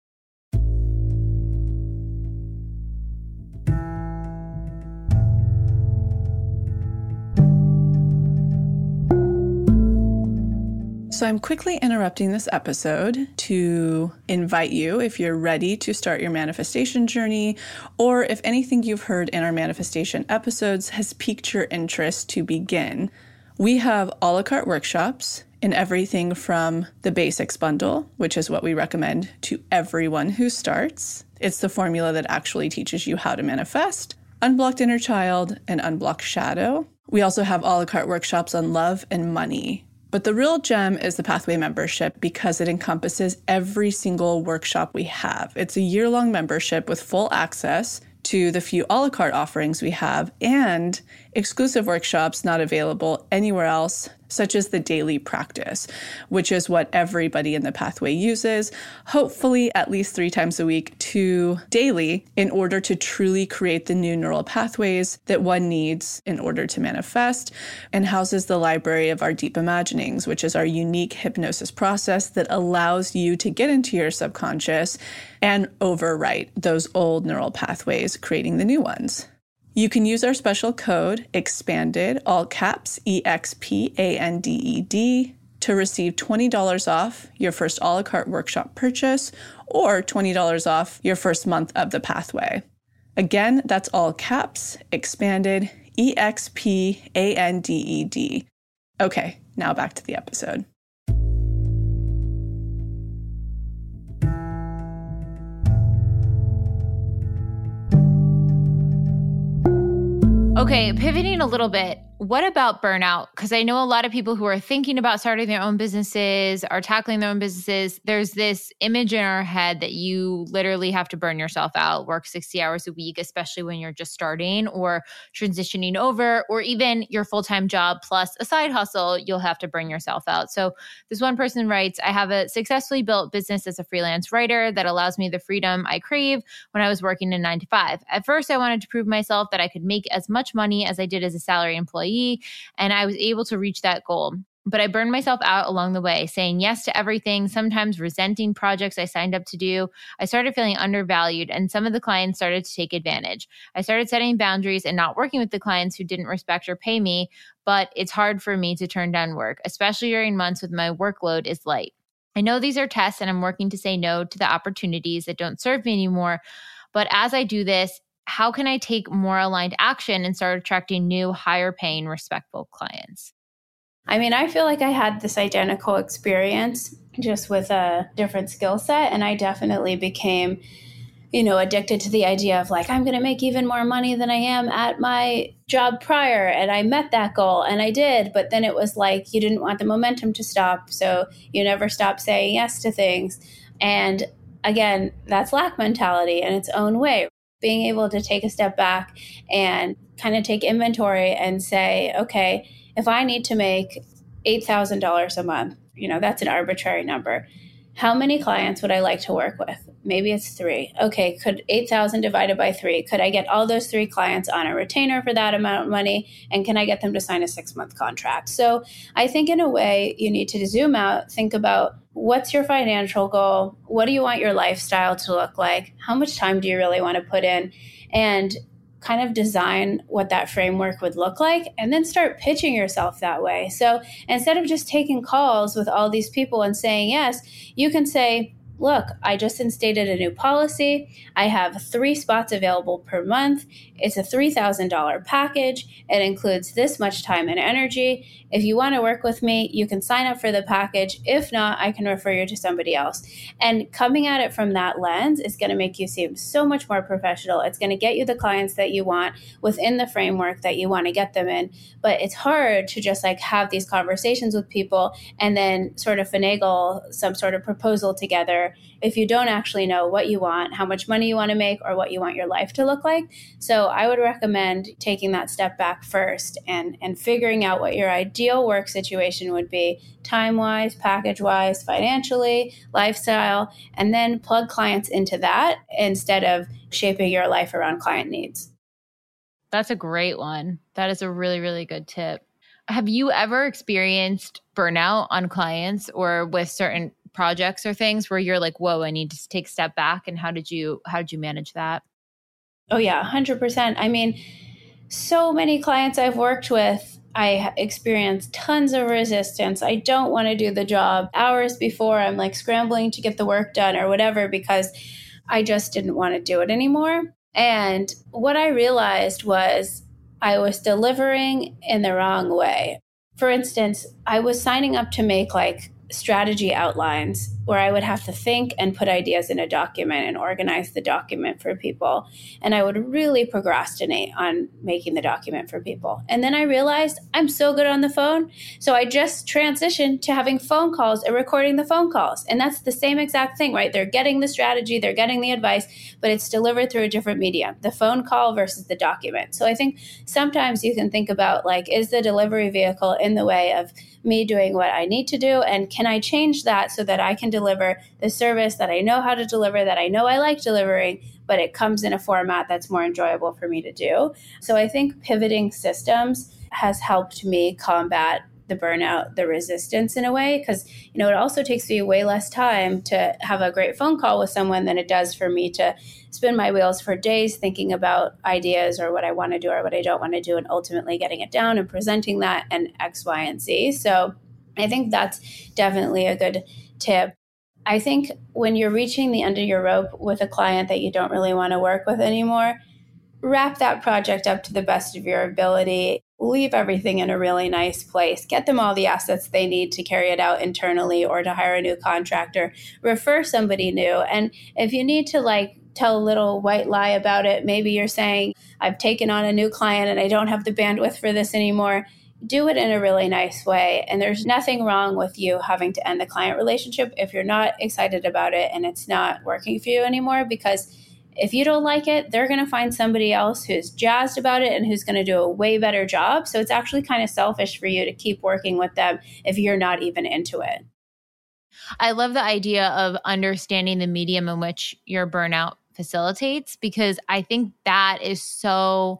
So I'm quickly interrupting this episode to invite you, if you're ready to start your manifestation journey, or if anything you've heard in our manifestation episodes has piqued your interest to begin. We have a la carte workshops in everything from the basics bundle, which is what we recommend to everyone who starts. It's the formula that actually teaches you how to manifest, unblocked inner child, and unblocked shadow. We also have a la carte workshops on love and money. But the real gem is the Pathway membership because it encompasses every single workshop we have. It's a year-long membership with full access to the few a la carte offerings we have and exclusive workshops not available anywhere else, such as the daily practice, which is what everybody in the Pathway uses, hopefully at least three times a week to daily in order to truly create the new neural pathways that one needs in order to manifest, and houses the library of our deep imaginings, which is our unique hypnosis process that allows you to get into your subconscious and overwrite those old neural pathways, creating the new ones. You can use our special code EXPANDED, all caps, E X P A N D E D, to receive twenty dollars off your first a la carte workshop purchase or twenty dollars off your first month of the pathway. Again, that's all caps, EXPANDED, E X P A N D E D. Okay, now back to the episode. Okay, pivoting a little bit, what about burnout? Because I know a lot of people who are thinking about starting their own businesses, are tackling their own businesses. There's this image in our head that you literally have to burn yourself out, work sixty hours a week, especially when you're just starting or transitioning over, or even your full-time job plus a side hustle, you'll have to burn yourself out. So this one person writes, I have a successfully built business as a freelance writer that allows me the freedom I crave when I was working a nine to five. At first, I wanted to prove myself that I could make as much money as I did as a salary employee, and I was able to reach that goal. But I burned myself out along the way, saying yes to everything, sometimes resenting projects I signed up to do. I started feeling undervalued, and some of the clients started to take advantage. I started setting boundaries and not working with the clients who didn't respect or pay me, but it's hard for me to turn down work, especially during months when my workload is light. I know these are tests, and I'm working to say no to the opportunities that don't serve me anymore. But as I do this, how can I take more aligned action and start attracting new, higher paying, respectful clients? I mean, I feel like I had this identical experience just with a different skill set. And I definitely became, you know, addicted to the idea of like, I'm going to make even more money than I am at my job prior. And I met that goal and I did. But then it was like, you didn't want the momentum to stop. So you never stopped saying yes to things. And again, that's lack mentality in its own way. Being able to take a step back and kind of take inventory and say, okay, if I need to make eight thousand dollars a month, you know, that's an arbitrary number. How many clients would I like to work with? Maybe it's three. Okay, could eight thousand divided by three, could I get all those three clients on a retainer for that amount of money? And can I get them to sign a six-month contract? So I think in a way, you need to zoom out, think about what's your financial goal? What do you want your lifestyle to look like? How much time do you really want to put in? And kind of design what that framework would look like, and then start pitching yourself that way. So instead of just taking calls with all these people and saying yes, you can say, look, I just instated a new policy. I have three spots available per month. It's a three thousand dollars package. It includes this much time and energy. If you want to work with me, you can sign up for the package. If not, I can refer you to somebody else. And coming at it from that lens is going to make you seem so much more professional. It's going to get you the clients that you want within the framework that you want to get them in. But it's hard to just like have these conversations with people and then sort of finagle some sort of proposal together if you don't actually know what you want, how much money you want to make, or what you want your life to look like. So I would recommend taking that step back first and, and figuring out what your ideal work situation would be, time-wise, package-wise, financially, lifestyle, and then plug clients into that instead of shaping your life around client needs. That's a great one. That is a really, really good tip. Have you ever experienced burnout on clients or with certain projects or things where you're like, whoa, I need to take a step back? And how did you, how did you manage that? Oh yeah, one hundred percent. I mean, so many clients I've worked with, I experienced tons of resistance. I don't want to do the job. Hours before, I'm like scrambling to get the work done or whatever because I just didn't want to do it anymore. And what I realized was I was delivering in the wrong way. For instance, I was signing up to make like strategy outlines where I would have to think and put ideas in a document and organize the document for people. And I would really procrastinate on making the document for people. And then I realized I'm so good on the phone. So I just transitioned to having phone calls and recording the phone calls. And that's the same exact thing, right? They're getting the strategy, they're getting the advice, but it's delivered through a different medium, the phone call versus the document. So I think sometimes you can think about like, is the delivery vehicle in the way of me doing what I need to do? And can I change that so that I can deliver the service that I know how to deliver, that I know I like delivering, but it comes in a format that's more enjoyable for me to do? So I think pivoting systems has helped me combat the burnout, the resistance in a way, because, you know, it also takes me way less time to have a great phone call with someone than it does for me to spin my wheels for days thinking about ideas or what I want to do or what I don't want to do, and ultimately getting it down and presenting that and X, Y, and Z. So I think that's definitely a good tip. I think when you're reaching the end of your rope with a client that you don't really want to work with anymore, wrap that project up to the best of your ability. Leave everything in a really nice place. Get them all the assets they need to carry it out internally or to hire a new contractor. Refer somebody new. And if you need to like tell a little white lie about it, maybe you're saying, I've taken on a new client and I don't have the bandwidth for this anymore. Do it in a really nice way. And there's nothing wrong with you having to end the client relationship if you're not excited about it and it's not working for you anymore, because if you don't like it, they're going to find somebody else who's jazzed about it and who's going to do a way better job. So it's actually kind of selfish for you to keep working with them if you're not even into it. I love the idea of understanding the medium in which your burnout facilitates, because I think that is so,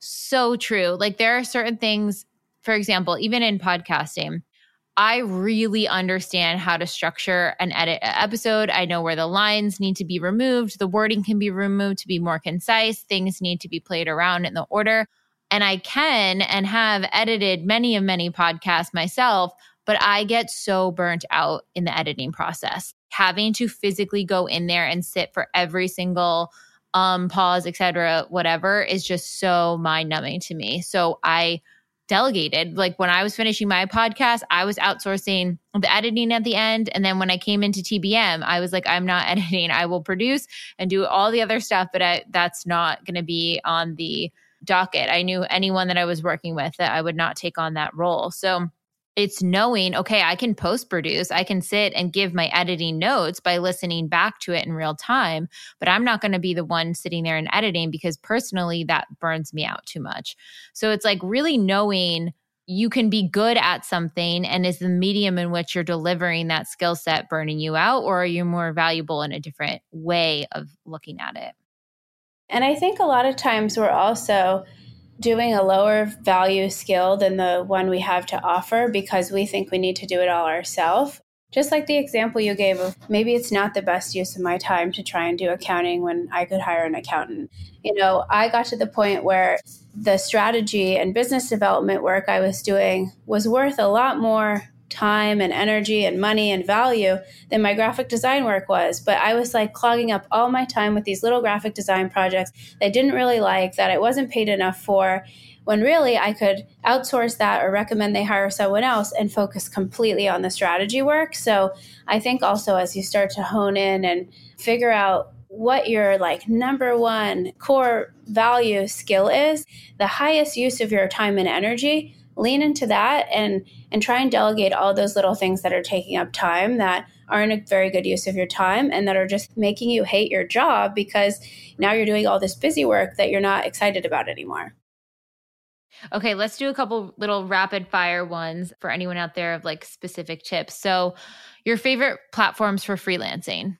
so true. Like there are certain things, for example, even in podcasting, I really understand how to structure and edit an episode. I know where the lines need to be removed. The wording can be removed to be more concise. Things need to be played around in the order. And I can and have edited many and many podcasts myself, but I get so burnt out in the editing process. Having to physically go in there and sit for every single um, pause, et cetera, whatever, is just so mind-numbing to me. So I delegated. Like when I was finishing my podcast, I was outsourcing the editing at the end. And then when I came into T B M, I was like, I'm not editing. I will produce and do all the other stuff, but I, that's not going to be on the docket. I knew anyone that I was working with that I would not take on that role. So it's knowing, okay, I can post-produce, I can sit and give my editing notes by listening back to it in real time, but I'm not going to be the one sitting there and editing because personally that burns me out too much. So it's like really knowing you can be good at something, and is the medium in which you're delivering that skill set burning you out, or are you more valuable in a different way of looking at it? And I think a lot of times we're also doing a lower value skill than the one we have to offer because we think we need to do it all ourselves. Just like the example you gave of maybe it's not the best use of my time to try and do accounting when I could hire an accountant. You know, I got to the point where the strategy and business development work I was doing was worth a lot more time and energy and money and value than my graphic design work was. But I was like clogging up all my time with these little graphic design projects that I didn't really like, that I wasn't paid enough for, when really I could outsource that or recommend they hire someone else and focus completely on the strategy work. So I think also as you start to hone in and figure out what your like number one core value skill is, the highest use of your time and energy, lean into that and and try and delegate all those little things that are taking up time that aren't a very good use of your time and that are just making you hate your job because now you're doing all this busy work that you're not excited about anymore. Okay, let's do a couple little rapid fire ones for anyone out there of like specific tips. So your favorite platforms for freelancing?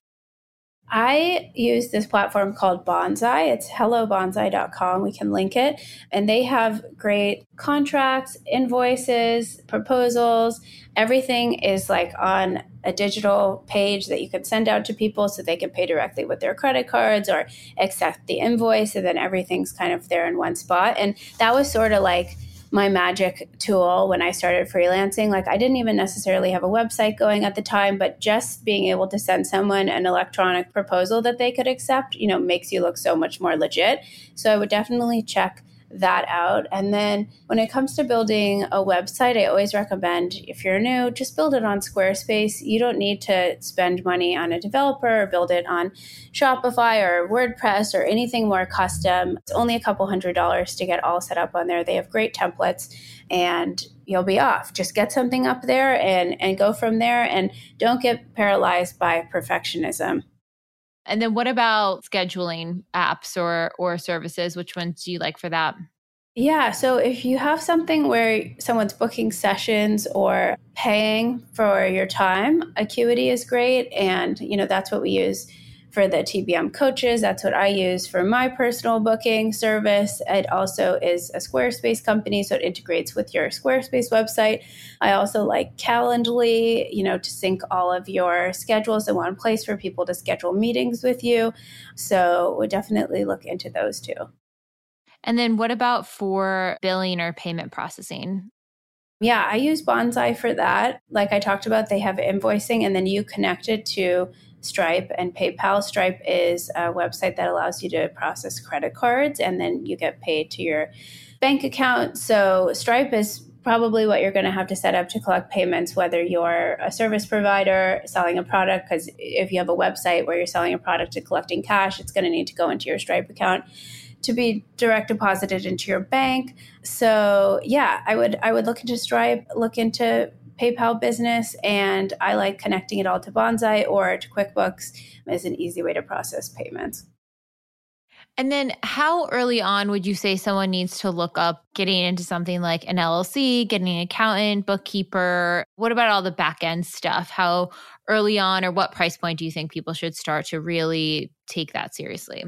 I use this platform called Bonsai. It's hello bonsai dot com. We can link it. And they have great contracts, invoices, proposals. Everything is like on a digital page that you can send out to people so they can pay directly with their credit cards or accept the invoice. And then everything's kind of there in one spot. And that was sort of like my magic tool when I started freelancing. Like I didn't even necessarily have a website going at the time, but just being able to send someone an electronic proposal that they could accept, you know, makes you look so much more legit. So I would definitely check that out. And then when it comes to building a website, I always recommend if you're new, just build it on Squarespace. You don't need to spend money on a developer or build it on Shopify or WordPress or anything more custom. It's only a couple hundred dollars to get all set up on there. They have great templates and you'll be off. Just get something up there and, and go from there, and don't get paralyzed by perfectionism. And then what about scheduling apps or or services? Which ones do you like for that? Yeah, so if you have something where someone's booking sessions or paying for your time, Acuity is great. And, you know, that's what we use for the T B M coaches. That's what I use for my personal booking service. It also is a Squarespace company, so it integrates with your Squarespace website. I also like Calendly, you know, to sync all of your schedules in one place for people to schedule meetings with you. So we'll definitely look into those too. And then what about for billing or payment processing? Yeah, I use Bonsai for that. Like I talked about, they have invoicing, and then you connect it to Stripe and PayPal. Stripe is a website that allows you to process credit cards, and then you get paid to your bank account. So Stripe is probably what you're going to have to set up to collect payments, whether you're a service provider selling a product, because if you have a website where you're selling a product and collecting cash, it's going to need to go into your Stripe account to be direct deposited into your bank. So yeah, I would I would look into Stripe, look into PayPal Business, and I like connecting it all to Bonsai or to QuickBooks as an easy way to process payments. And then how early on would you say someone needs to look up getting into something like an L L C, getting an accountant, bookkeeper? What about all the back end stuff? How early on, or what price point do you think people should start to really take that seriously?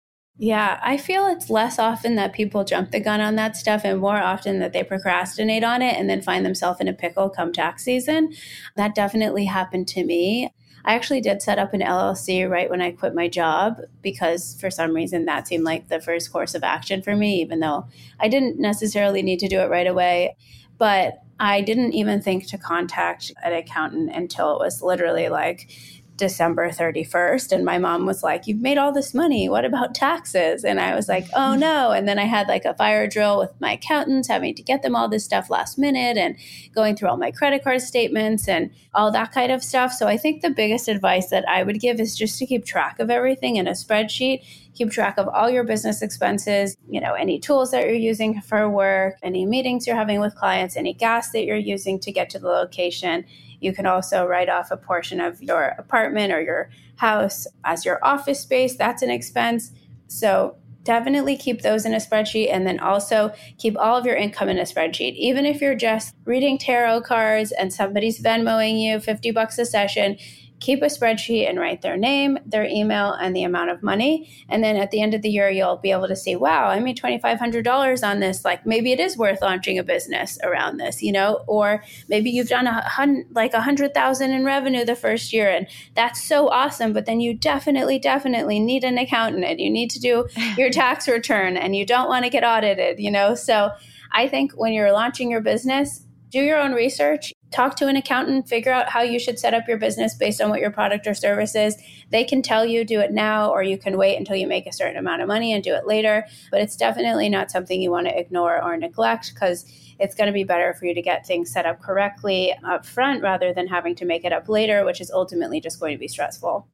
Yeah, I feel it's less often that people jump the gun on that stuff and more often that they procrastinate on it and then find themselves in a pickle come tax season. That definitely happened to me. I actually did set up an L L C right when I quit my job because for some reason that seemed like the first course of action for me, even though I didn't necessarily need to do it right away. But I didn't even think to contact an accountant until it was literally like December thirty-first. And my mom was like, you've made all this money. What about taxes? And I was like, oh no. And then I had like a fire drill with my accountants, having to get them all this stuff last minute and going through all my credit card statements and all that kind of stuff. So I think the biggest advice that I would give is just to keep track of everything in a spreadsheet. Keep track of all your business expenses, you know, any tools that you're using for work, any meetings you're having with clients, any gas that you're using to get to the location. You can also write off a portion of your apartment or your house as your office space. That's an expense. So definitely keep those in a spreadsheet, and then also keep all of your income in a spreadsheet. Even if you're just reading tarot cards and somebody's Venmoing you fifty bucks a session, keep a spreadsheet and write their name, their email, and the amount of money. And then at the end of the year, you'll be able to see, wow, I made twenty-five hundred dollars on this. Like maybe it is worth launching a business around this, you know, or maybe you've done a hun- like a hundred thousand in revenue the first year. And that's so awesome. But then you definitely, definitely need an accountant and you need to do your tax return and you don't want to get audited, you know? So I think when you're launching your business, do your own research, talk to an accountant, figure out how you should set up your business based on what your product or service is. They can tell you do it now, or you can wait until you make a certain amount of money and do it later. But it's definitely not something you want to ignore or neglect, because it's going to be better for you to get things set up correctly up front rather than having to make it up later, which is ultimately just going to be stressful.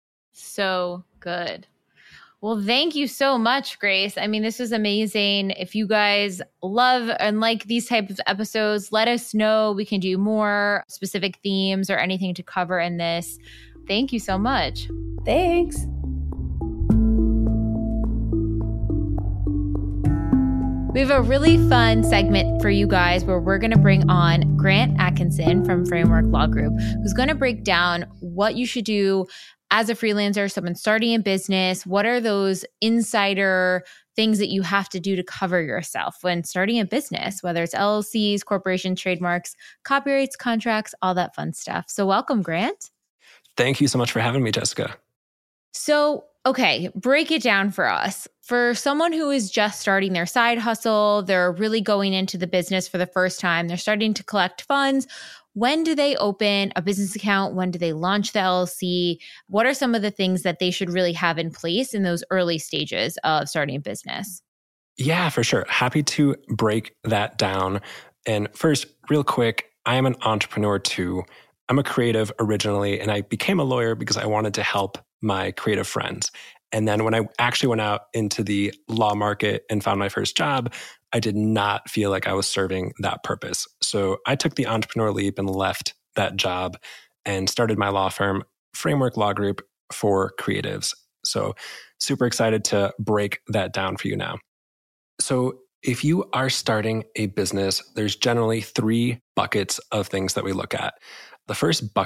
So good. Well, thank you so much, Grace. I mean, this was amazing. If you guys love and like these types of episodes, let us know. We can do more specific themes or anything to cover in this. Thank you so much. Thanks. We have a really fun segment for you guys where we're going to bring on Grant Atkinson from Framework Law Group, who's going to break down what you should do as a freelancer, someone starting a business. What are those insider things that you have to do to cover yourself when starting a business, whether it's L L Cs, corporations, trademarks, copyrights, contracts, all that fun stuff. So welcome, Grant. Thank you so much for having me, Jessica. So, okay, break it down for us. For someone who is just starting their side hustle, they're really going into the business for the first time, they're starting to collect funds. When do they open a business account? When do they launch the L L C? What are some of the things that they should really have in place in those early stages of starting a business? Yeah, for sure. Happy to break that down. And first, real quick, I am an entrepreneur too. I'm a creative originally, and I became a lawyer because I wanted to help my creative friends. And then when I actually went out into the law market and found my first job, I did not feel like I was serving that purpose. So I took the entrepreneur leap and left that job and started my law firm, Framework Law Group, for creatives. So super excited to break that down for you now. So if you are starting a business, there's generally three buckets of things that we look at. The first bucket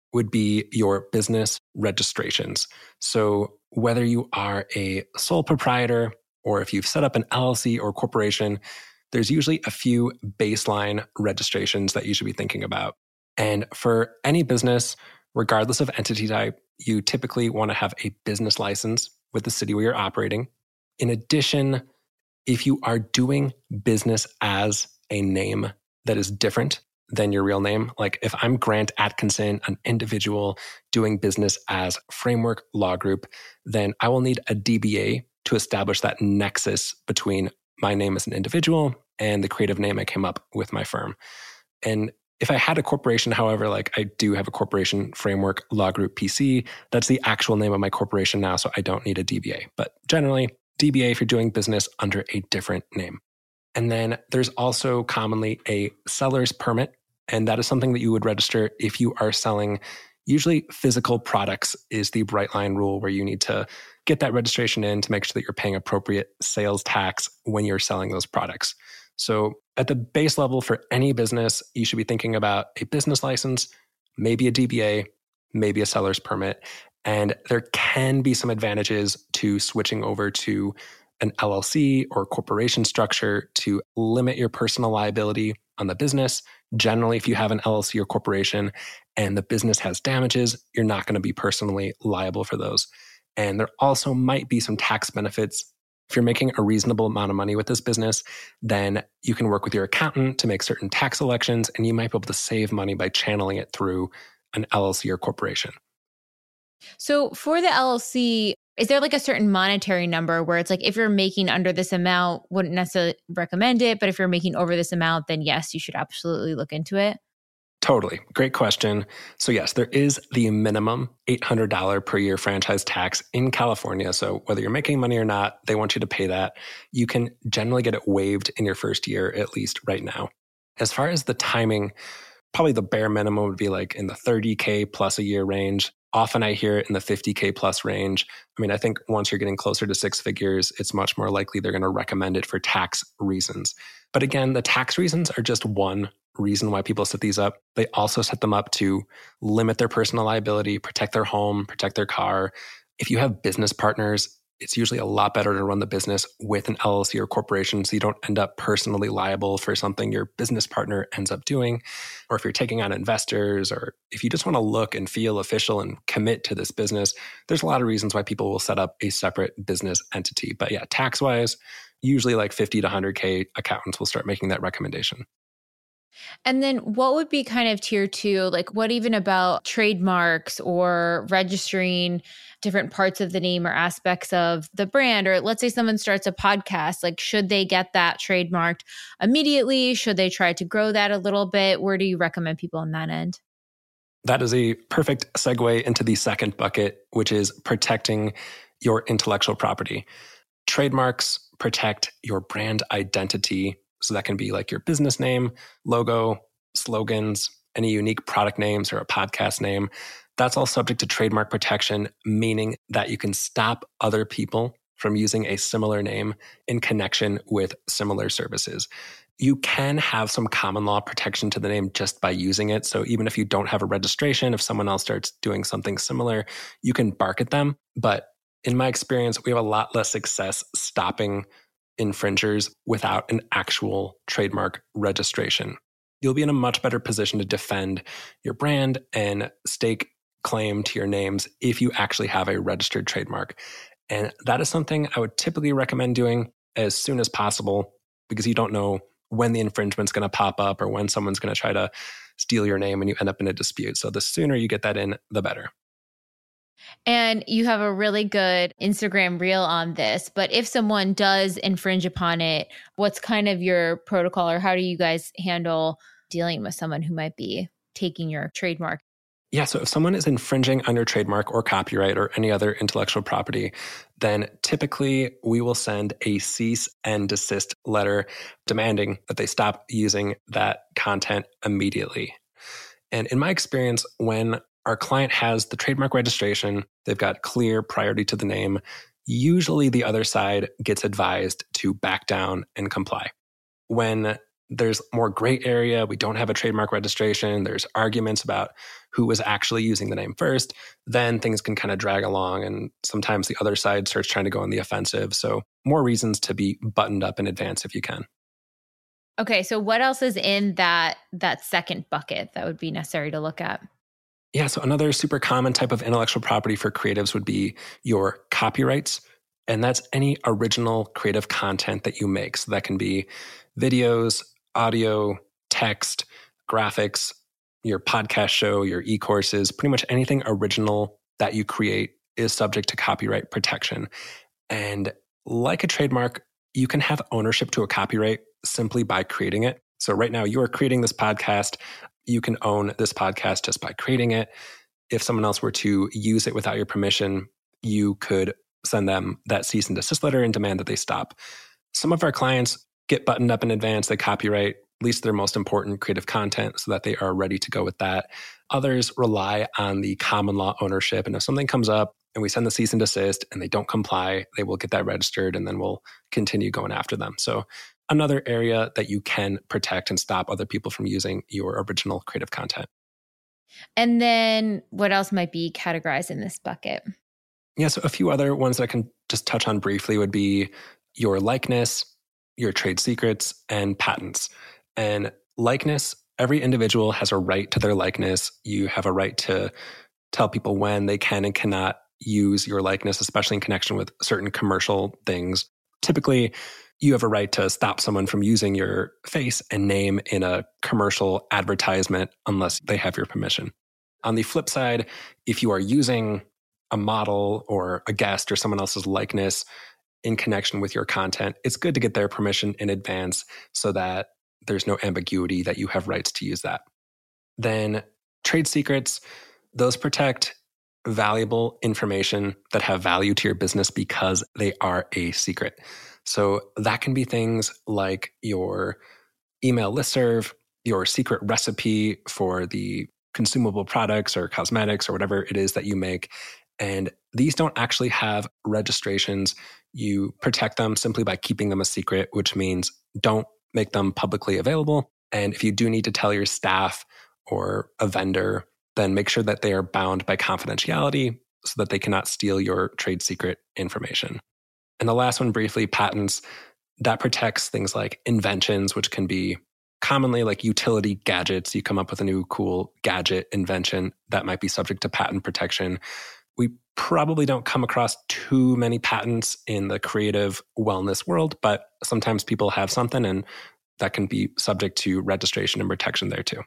would be your business registrations. So whether you are a sole proprietor or if you've set up an L L C or corporation, there's usually a few baseline registrations that you should be thinking about. And for any business, regardless of entity type, you typically want to have a business license with the city where you're operating. In addition, if you are doing business as a name that is different than your real name, like if I'm Grant Atkinson, an individual doing business as Framework Law Group, then I will need a D B A to establish that nexus between my name as an individual and the creative name I came up with my firm. And if I had a corporation, however, like I do have a corporation, Framework Law Group P C, that's the actual name of my corporation now, so I don't need a D B A. But generally, D B A if you're doing business under a different name. And then there's also commonly a seller's permit, and that is something that you would register if you are selling usually physical products is the bright line rule where you need to get that registration in to make sure that you're paying appropriate sales tax when you're selling those products. So at the base level for any business, you should be thinking about a business license, maybe a D B A, maybe a seller's permit. And there can be some advantages to switching over to an L L C or corporation structure to limit your personal liability on the business. Generally, if you have an L L C or corporation and the business has damages, you're not going to be personally liable for those. And there also might be some tax benefits. If you're making a reasonable amount of money with this business, then you can work with your accountant to make certain tax elections, and you might be able to save money by channeling it through an L L C or corporation. So for the L L C, is there like a certain monetary number where it's like if you're making under this amount, wouldn't necessarily recommend it, but if you're making over this amount, then yes, you should absolutely look into it? Totally. Great question. So yes, there is the minimum eight hundred dollars per year franchise tax in California. So whether you're making money or not, they want you to pay that. You can generally get it waived in your first year, at least right now. As far as the timing, probably the bare minimum would be like in the thirty K plus a year range. Often I hear it in the fifty K plus range. I mean, I think once you're getting closer to six figures, it's much more likely they're going to recommend it for tax reasons. But again, the tax reasons are just one reason why people set these up. They also set them up to limit their personal liability, protect their home, protect their car. If you have business partners, it's usually a lot better to run the business with an L L C or corporation so you don't end up personally liable for something your business partner ends up doing. Or if you're taking on investors, or if you just want to look and feel official and commit to this business, there's a lot of reasons why people will set up a separate business entity. But yeah, tax-wise, usually like fifty to one hundred K accountants will start making that recommendation. And then what would be kind of tier two? Like what even about trademarks or registering different parts of the name or aspects of the brand? Or let's say someone starts a podcast, like should they get that trademarked immediately? Should they try to grow that a little bit? Where do you recommend people on that end? That is a perfect segue into the second bucket, which is protecting your intellectual property. Trademarks protect your brand identity. So that can be like your business name, logo, slogans, any unique product names or a podcast name. That's all subject to trademark protection, meaning that you can stop other people from using a similar name in connection with similar services. You can have some common law protection to the name just by using it. So even if you don't have a registration, if someone else starts doing something similar, you can bark at them. But in my experience, we have a lot less success stopping infringers without an actual trademark registration. You'll be in a much better position to defend your brand and stake claim to your names if you actually have a registered trademark. And that is something I would typically recommend doing as soon as possible because you don't know when the infringement's going to pop up or when someone's going to try to steal your name and you end up in a dispute. So the sooner you get that in, the better. And you have a really good Instagram reel on this, but if someone does infringe upon it, what's kind of your protocol or how do you guys handle dealing with someone who might be taking your trademark? Yeah, so if someone is infringing on your trademark or copyright or any other intellectual property, then typically we will send a cease and desist letter demanding that they stop using that content immediately. And in my experience, when our client has the trademark registration, they've got clear priority to the name, usually the other side gets advised to back down and comply. When there's more gray area, we don't have a trademark registration, there's arguments about who was actually using the name first, then things can kind of drag along. And sometimes the other side starts trying to go on the offensive. So more reasons to be buttoned up in advance if you can. Okay, so what else is in that that second bucket that would be necessary to look at? Yeah, so another super common type of intellectual property for creatives would be your copyrights. And that's any original creative content that you make. So that can be videos, audio, text, graphics, your podcast show, your e-courses, pretty much anything original that you create is subject to copyright protection. And like a trademark, you can have ownership to a copyright simply by creating it. So right now you are creating this podcast. You can own this podcast just by creating it. If someone else were to use it without your permission, you could send them that cease and desist letter and demand that they stop. Some of our clients get buttoned up in advance. They copyright at least their most important creative content so that they are ready to go with that. Others rely on the common law ownership. And if something comes up and we send the cease and desist and they don't comply, they will get that registered and then we'll continue going after them. So another area that you can protect and stop other people from using your original creative content. And then what else might be categorized in this bucket? Yeah, so a few other ones that I can just touch on briefly would be your likeness, your trade secrets, and patents. And likeness, every individual has a right to their likeness. You have a right to tell people when they can and cannot use your likeness, especially in connection with certain commercial things. Typically, you have a right to stop someone from using your face and name in a commercial advertisement unless they have your permission. On the flip side, if you are using a model or a guest or someone else's likeness in connection with your content, it's good to get their permission in advance so that there's no ambiguity that you have rights to use that. Then trade secrets, those protect valuable information that have value to your business because they are a secret. So that can be things like your email listserv, your secret recipe for the consumable products or cosmetics or whatever it is that you make. And these don't actually have registrations. You protect them simply by keeping them a secret, which means don't make them publicly available. And if you do need to tell your staff or a vendor, then make sure that they are bound by confidentiality so that they cannot steal your trade secret information. And the last one, briefly, patents, that protects things like inventions, which can be commonly like utility gadgets. You come up with a new cool gadget invention that might be subject to patent protection. We probably don't come across too many patents in the creative wellness world, but sometimes people have something and that can be subject to registration and protection there too.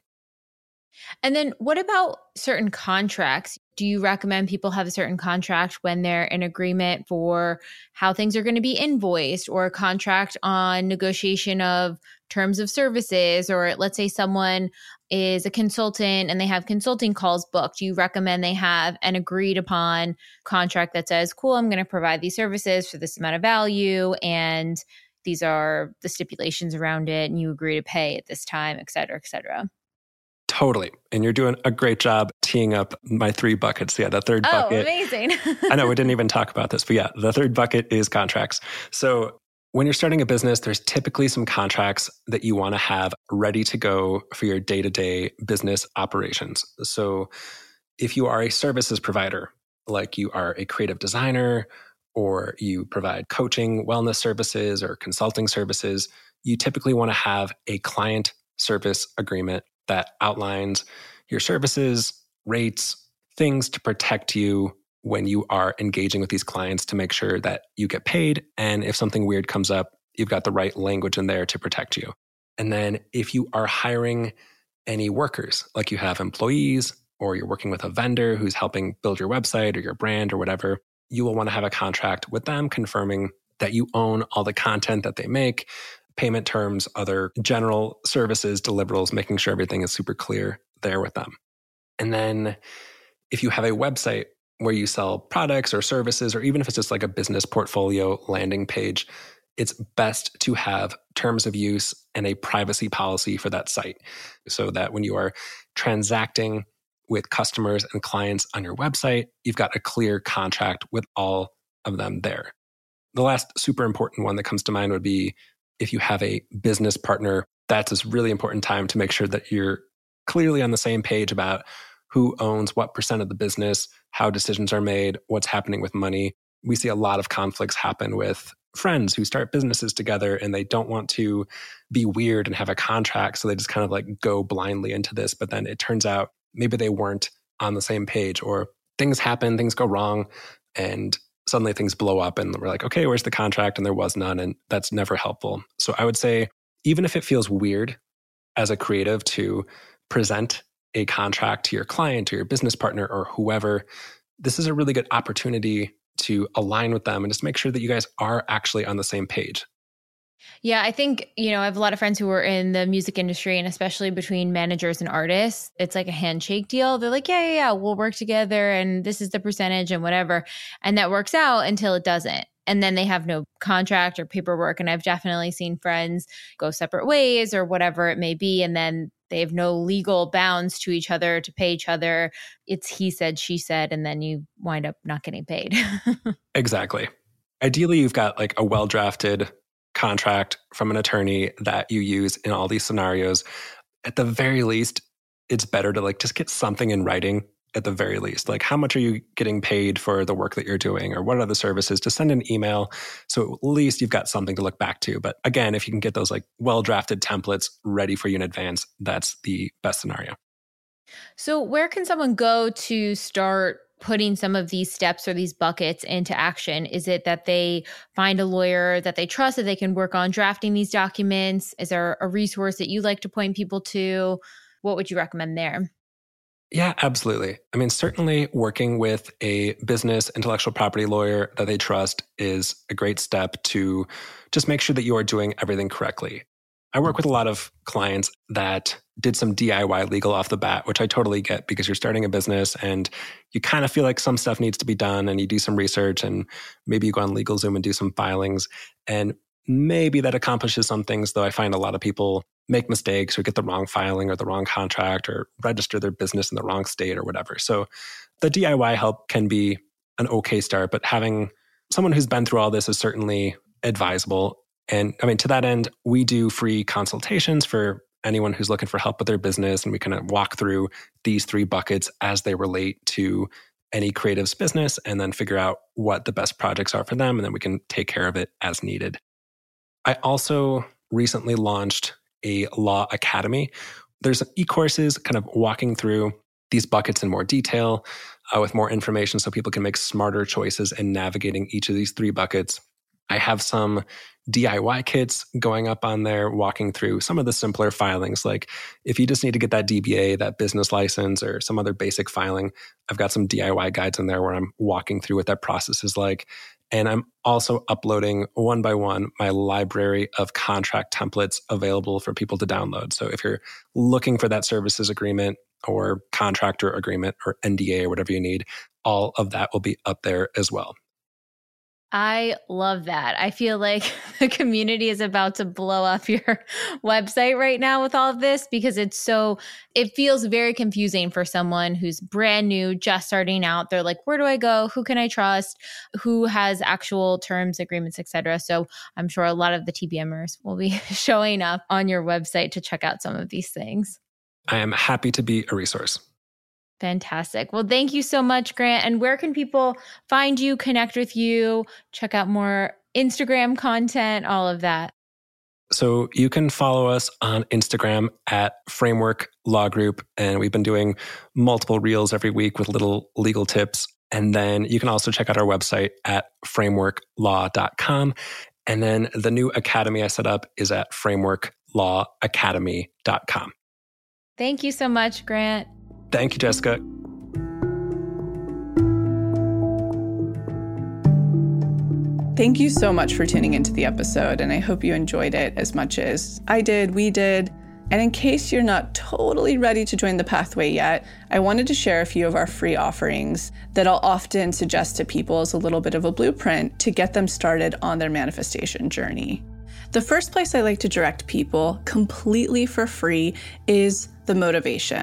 And then what about certain contracts? Do you recommend people have a certain contract when they're in agreement for how things are going to be invoiced, or a contract on negotiation of terms of services? Or let's say someone is a consultant and they have consulting calls booked. Do you recommend they have an agreed upon contract that says, cool, I'm going to provide these services for this amount of value, and these are the stipulations around it, and you agree to pay at this time, et cetera, et cetera? Totally. And you're doing a great job teeing up my three buckets. Yeah, the third oh, bucket. Oh, amazing. I know we didn't even talk about this, but yeah, the third bucket is contracts. So when you're starting a business, there's typically some contracts that you want to have ready to go for your day-to-day business operations. So if you are a services provider, like you are a creative designer, or you provide coaching, wellness services, or consulting services, you typically want to have a client service agreement that outlines your services, rates, things to protect you when you are engaging with these clients to make sure that you get paid. And if something weird comes up, you've got the right language in there to protect you. And then if you are hiring any workers, like you have employees, or you're working with a vendor who's helping build your website or your brand or whatever, you will want to have a contract with them confirming that you own all the content that they make, payment terms, other general services, deliverables, making sure everything is super clear there with them. And then if you have a website where you sell products or services, or even if it's just like a business portfolio landing page, it's best to have terms of use and a privacy policy for that site so that when you are transacting with customers and clients on your website, you've got a clear contract with all of them there. The last super important one that comes to mind would be if you have a business partner that's this really important time to make sure that you're clearly on the same page about who owns what percent of the business, how decisions are made, what's happening with money. We see a lot of conflicts happen with friends who start businesses together and they don't want to be weird and have a contract. So they just kind of like go blindly into this. But then it turns out maybe they weren't on the same page, or things happen, things go wrong, and suddenly things blow up and we're like, okay, where's the contract? And there was none. And that's never helpful. So I would say, even if it feels weird as a creative to present a contract to your client or your business partner or whoever, this is a really good opportunity to align with them and just make sure that you guys are actually on the same page. Yeah, I think, you know, I have a lot of friends who are in the music industry, and especially between managers and artists, it's like a handshake deal. They're like, yeah, yeah, yeah, we'll work together and this is the percentage and whatever. And that works out until it doesn't. And then they have no contract or paperwork. And I've definitely seen friends go separate ways or whatever it may be. And then they have no legal bounds to each other to pay each other. It's he said, she said, and then you wind up not getting paid. Exactly. Ideally, you've got like a well-drafted contract from an attorney that you use in all these scenarios. At the very least, it's better to like just get something in writing at the very least. Like, how much are you getting paid for the work that you're doing, or what are the services? Just send an email. So at least you've got something to look back to. But again, if you can get those like well-drafted templates ready for you in advance, that's the best scenario. So where can someone go to start putting some of these steps or these buckets into action? Is it that they find a lawyer that they trust, that they can work on drafting these documents? Is there a resource that you like to point people to? What would you recommend there? Yeah, absolutely. I mean, certainly working with a business intellectual property lawyer that they trust is a great step to just make sure that you are doing everything correctly. I work with a lot of clients that did some D I Y legal off the bat, which I totally get, because you're starting a business and you kind of feel like some stuff needs to be done, and you do some research and maybe you go on LegalZoom and do some filings, and maybe that accomplishes some things, though I find a lot of people make mistakes or get the wrong filing or the wrong contract or register their business in the wrong state or whatever. So the D I Y help can be an okay start, but having someone who's been through all this is certainly advisable. And I mean, to that end, we do free consultations for anyone who's looking for help with their business. And we kind of walk through these three buckets as they relate to any creative's business, and then figure out what the best projects are for them. And then we can take care of it as needed. I also recently launched a law academy. There's e-courses kind of walking through these buckets in more detail uh, with more information so people can make smarter choices in navigating each of these three buckets. I have some D I Y kits going up on there, walking through some of the simpler filings. Like if you just need to get that D B A, that business license, or some other basic filing, I've got some D I Y guides in there where I'm walking through what that process is like. And I'm also uploading one by one my library of contract templates available for people to download. So if you're looking for that services agreement or contractor agreement or N D A or whatever you need, all of that will be up there as well. I love that. I feel like the community is about to blow up your website right now with all of this, because it's so, it feels very confusing for someone who's brand new, just starting out. They're like, where do I go? Who can I trust? Who has actual terms, agreements, et cetera. So I'm sure a lot of the T B Mers will be showing up on your website to check out some of these things. I am happy to be a resource. Fantastic. Well, thank you so much, Grant. And where can people find you, connect with you, check out more Instagram content, all of that? So you can follow us on Instagram at Framework Law Group. And we've been doing multiple reels every week with little legal tips. And then you can also check out our website at framework law dot com. And then the new academy I set up is at framework law academy dot com. Thank you so much, Grant. Thank you, Jessica. Thank you so much for tuning into the episode, and I hope you enjoyed it as much as I did, we did. And in case you're not totally ready to join the pathway yet, I wanted to share a few of our free offerings that I'll often suggest to people as a little bit of a blueprint to get them started on their manifestation journey. The first place I like to direct people completely for free is the motivation.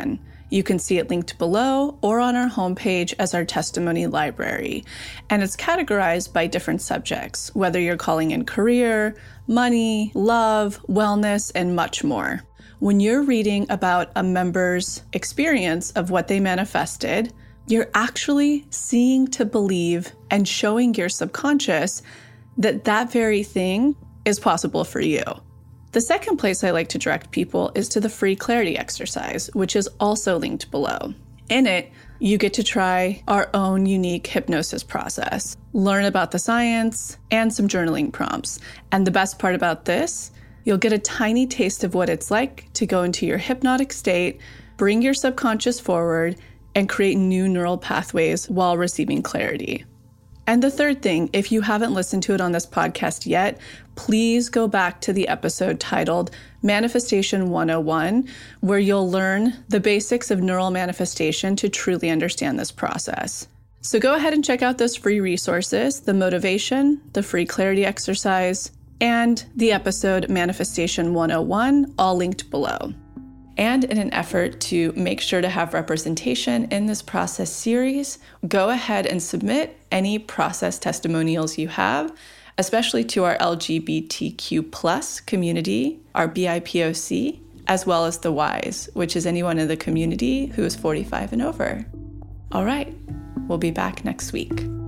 You can see it linked below or on our homepage as our testimony library. And it's categorized by different subjects, whether you're calling in career, money, love, wellness, and much more. When you're reading about a member's experience of what they manifested, you're actually seeing to believe and showing your subconscious that that very thing is possible for you. The second place I like to direct people is to the free clarity exercise, which is also linked below. In it, you get to try our own unique hypnosis process, learn about the science, and some journaling prompts. And the best part about this, you'll get a tiny taste of what it's like to go into your hypnotic state, bring your subconscious forward, and create new neural pathways while receiving clarity. And the third thing, if you haven't listened to it on this podcast yet, please go back to the episode titled Manifestation one oh one, where you'll learn the basics of neural manifestation to truly understand this process. So go ahead and check out those free resources, the motivation, the free clarity exercise, and the episode Manifestation one oh one, all linked below. And in an effort to make sure to have representation in this process series, go ahead and submit any process testimonials you have, especially to our L G B T Q plus community, our B I P O C, as well as the WISE, which is anyone in the community who is forty-five and over. All right, we'll be back next week.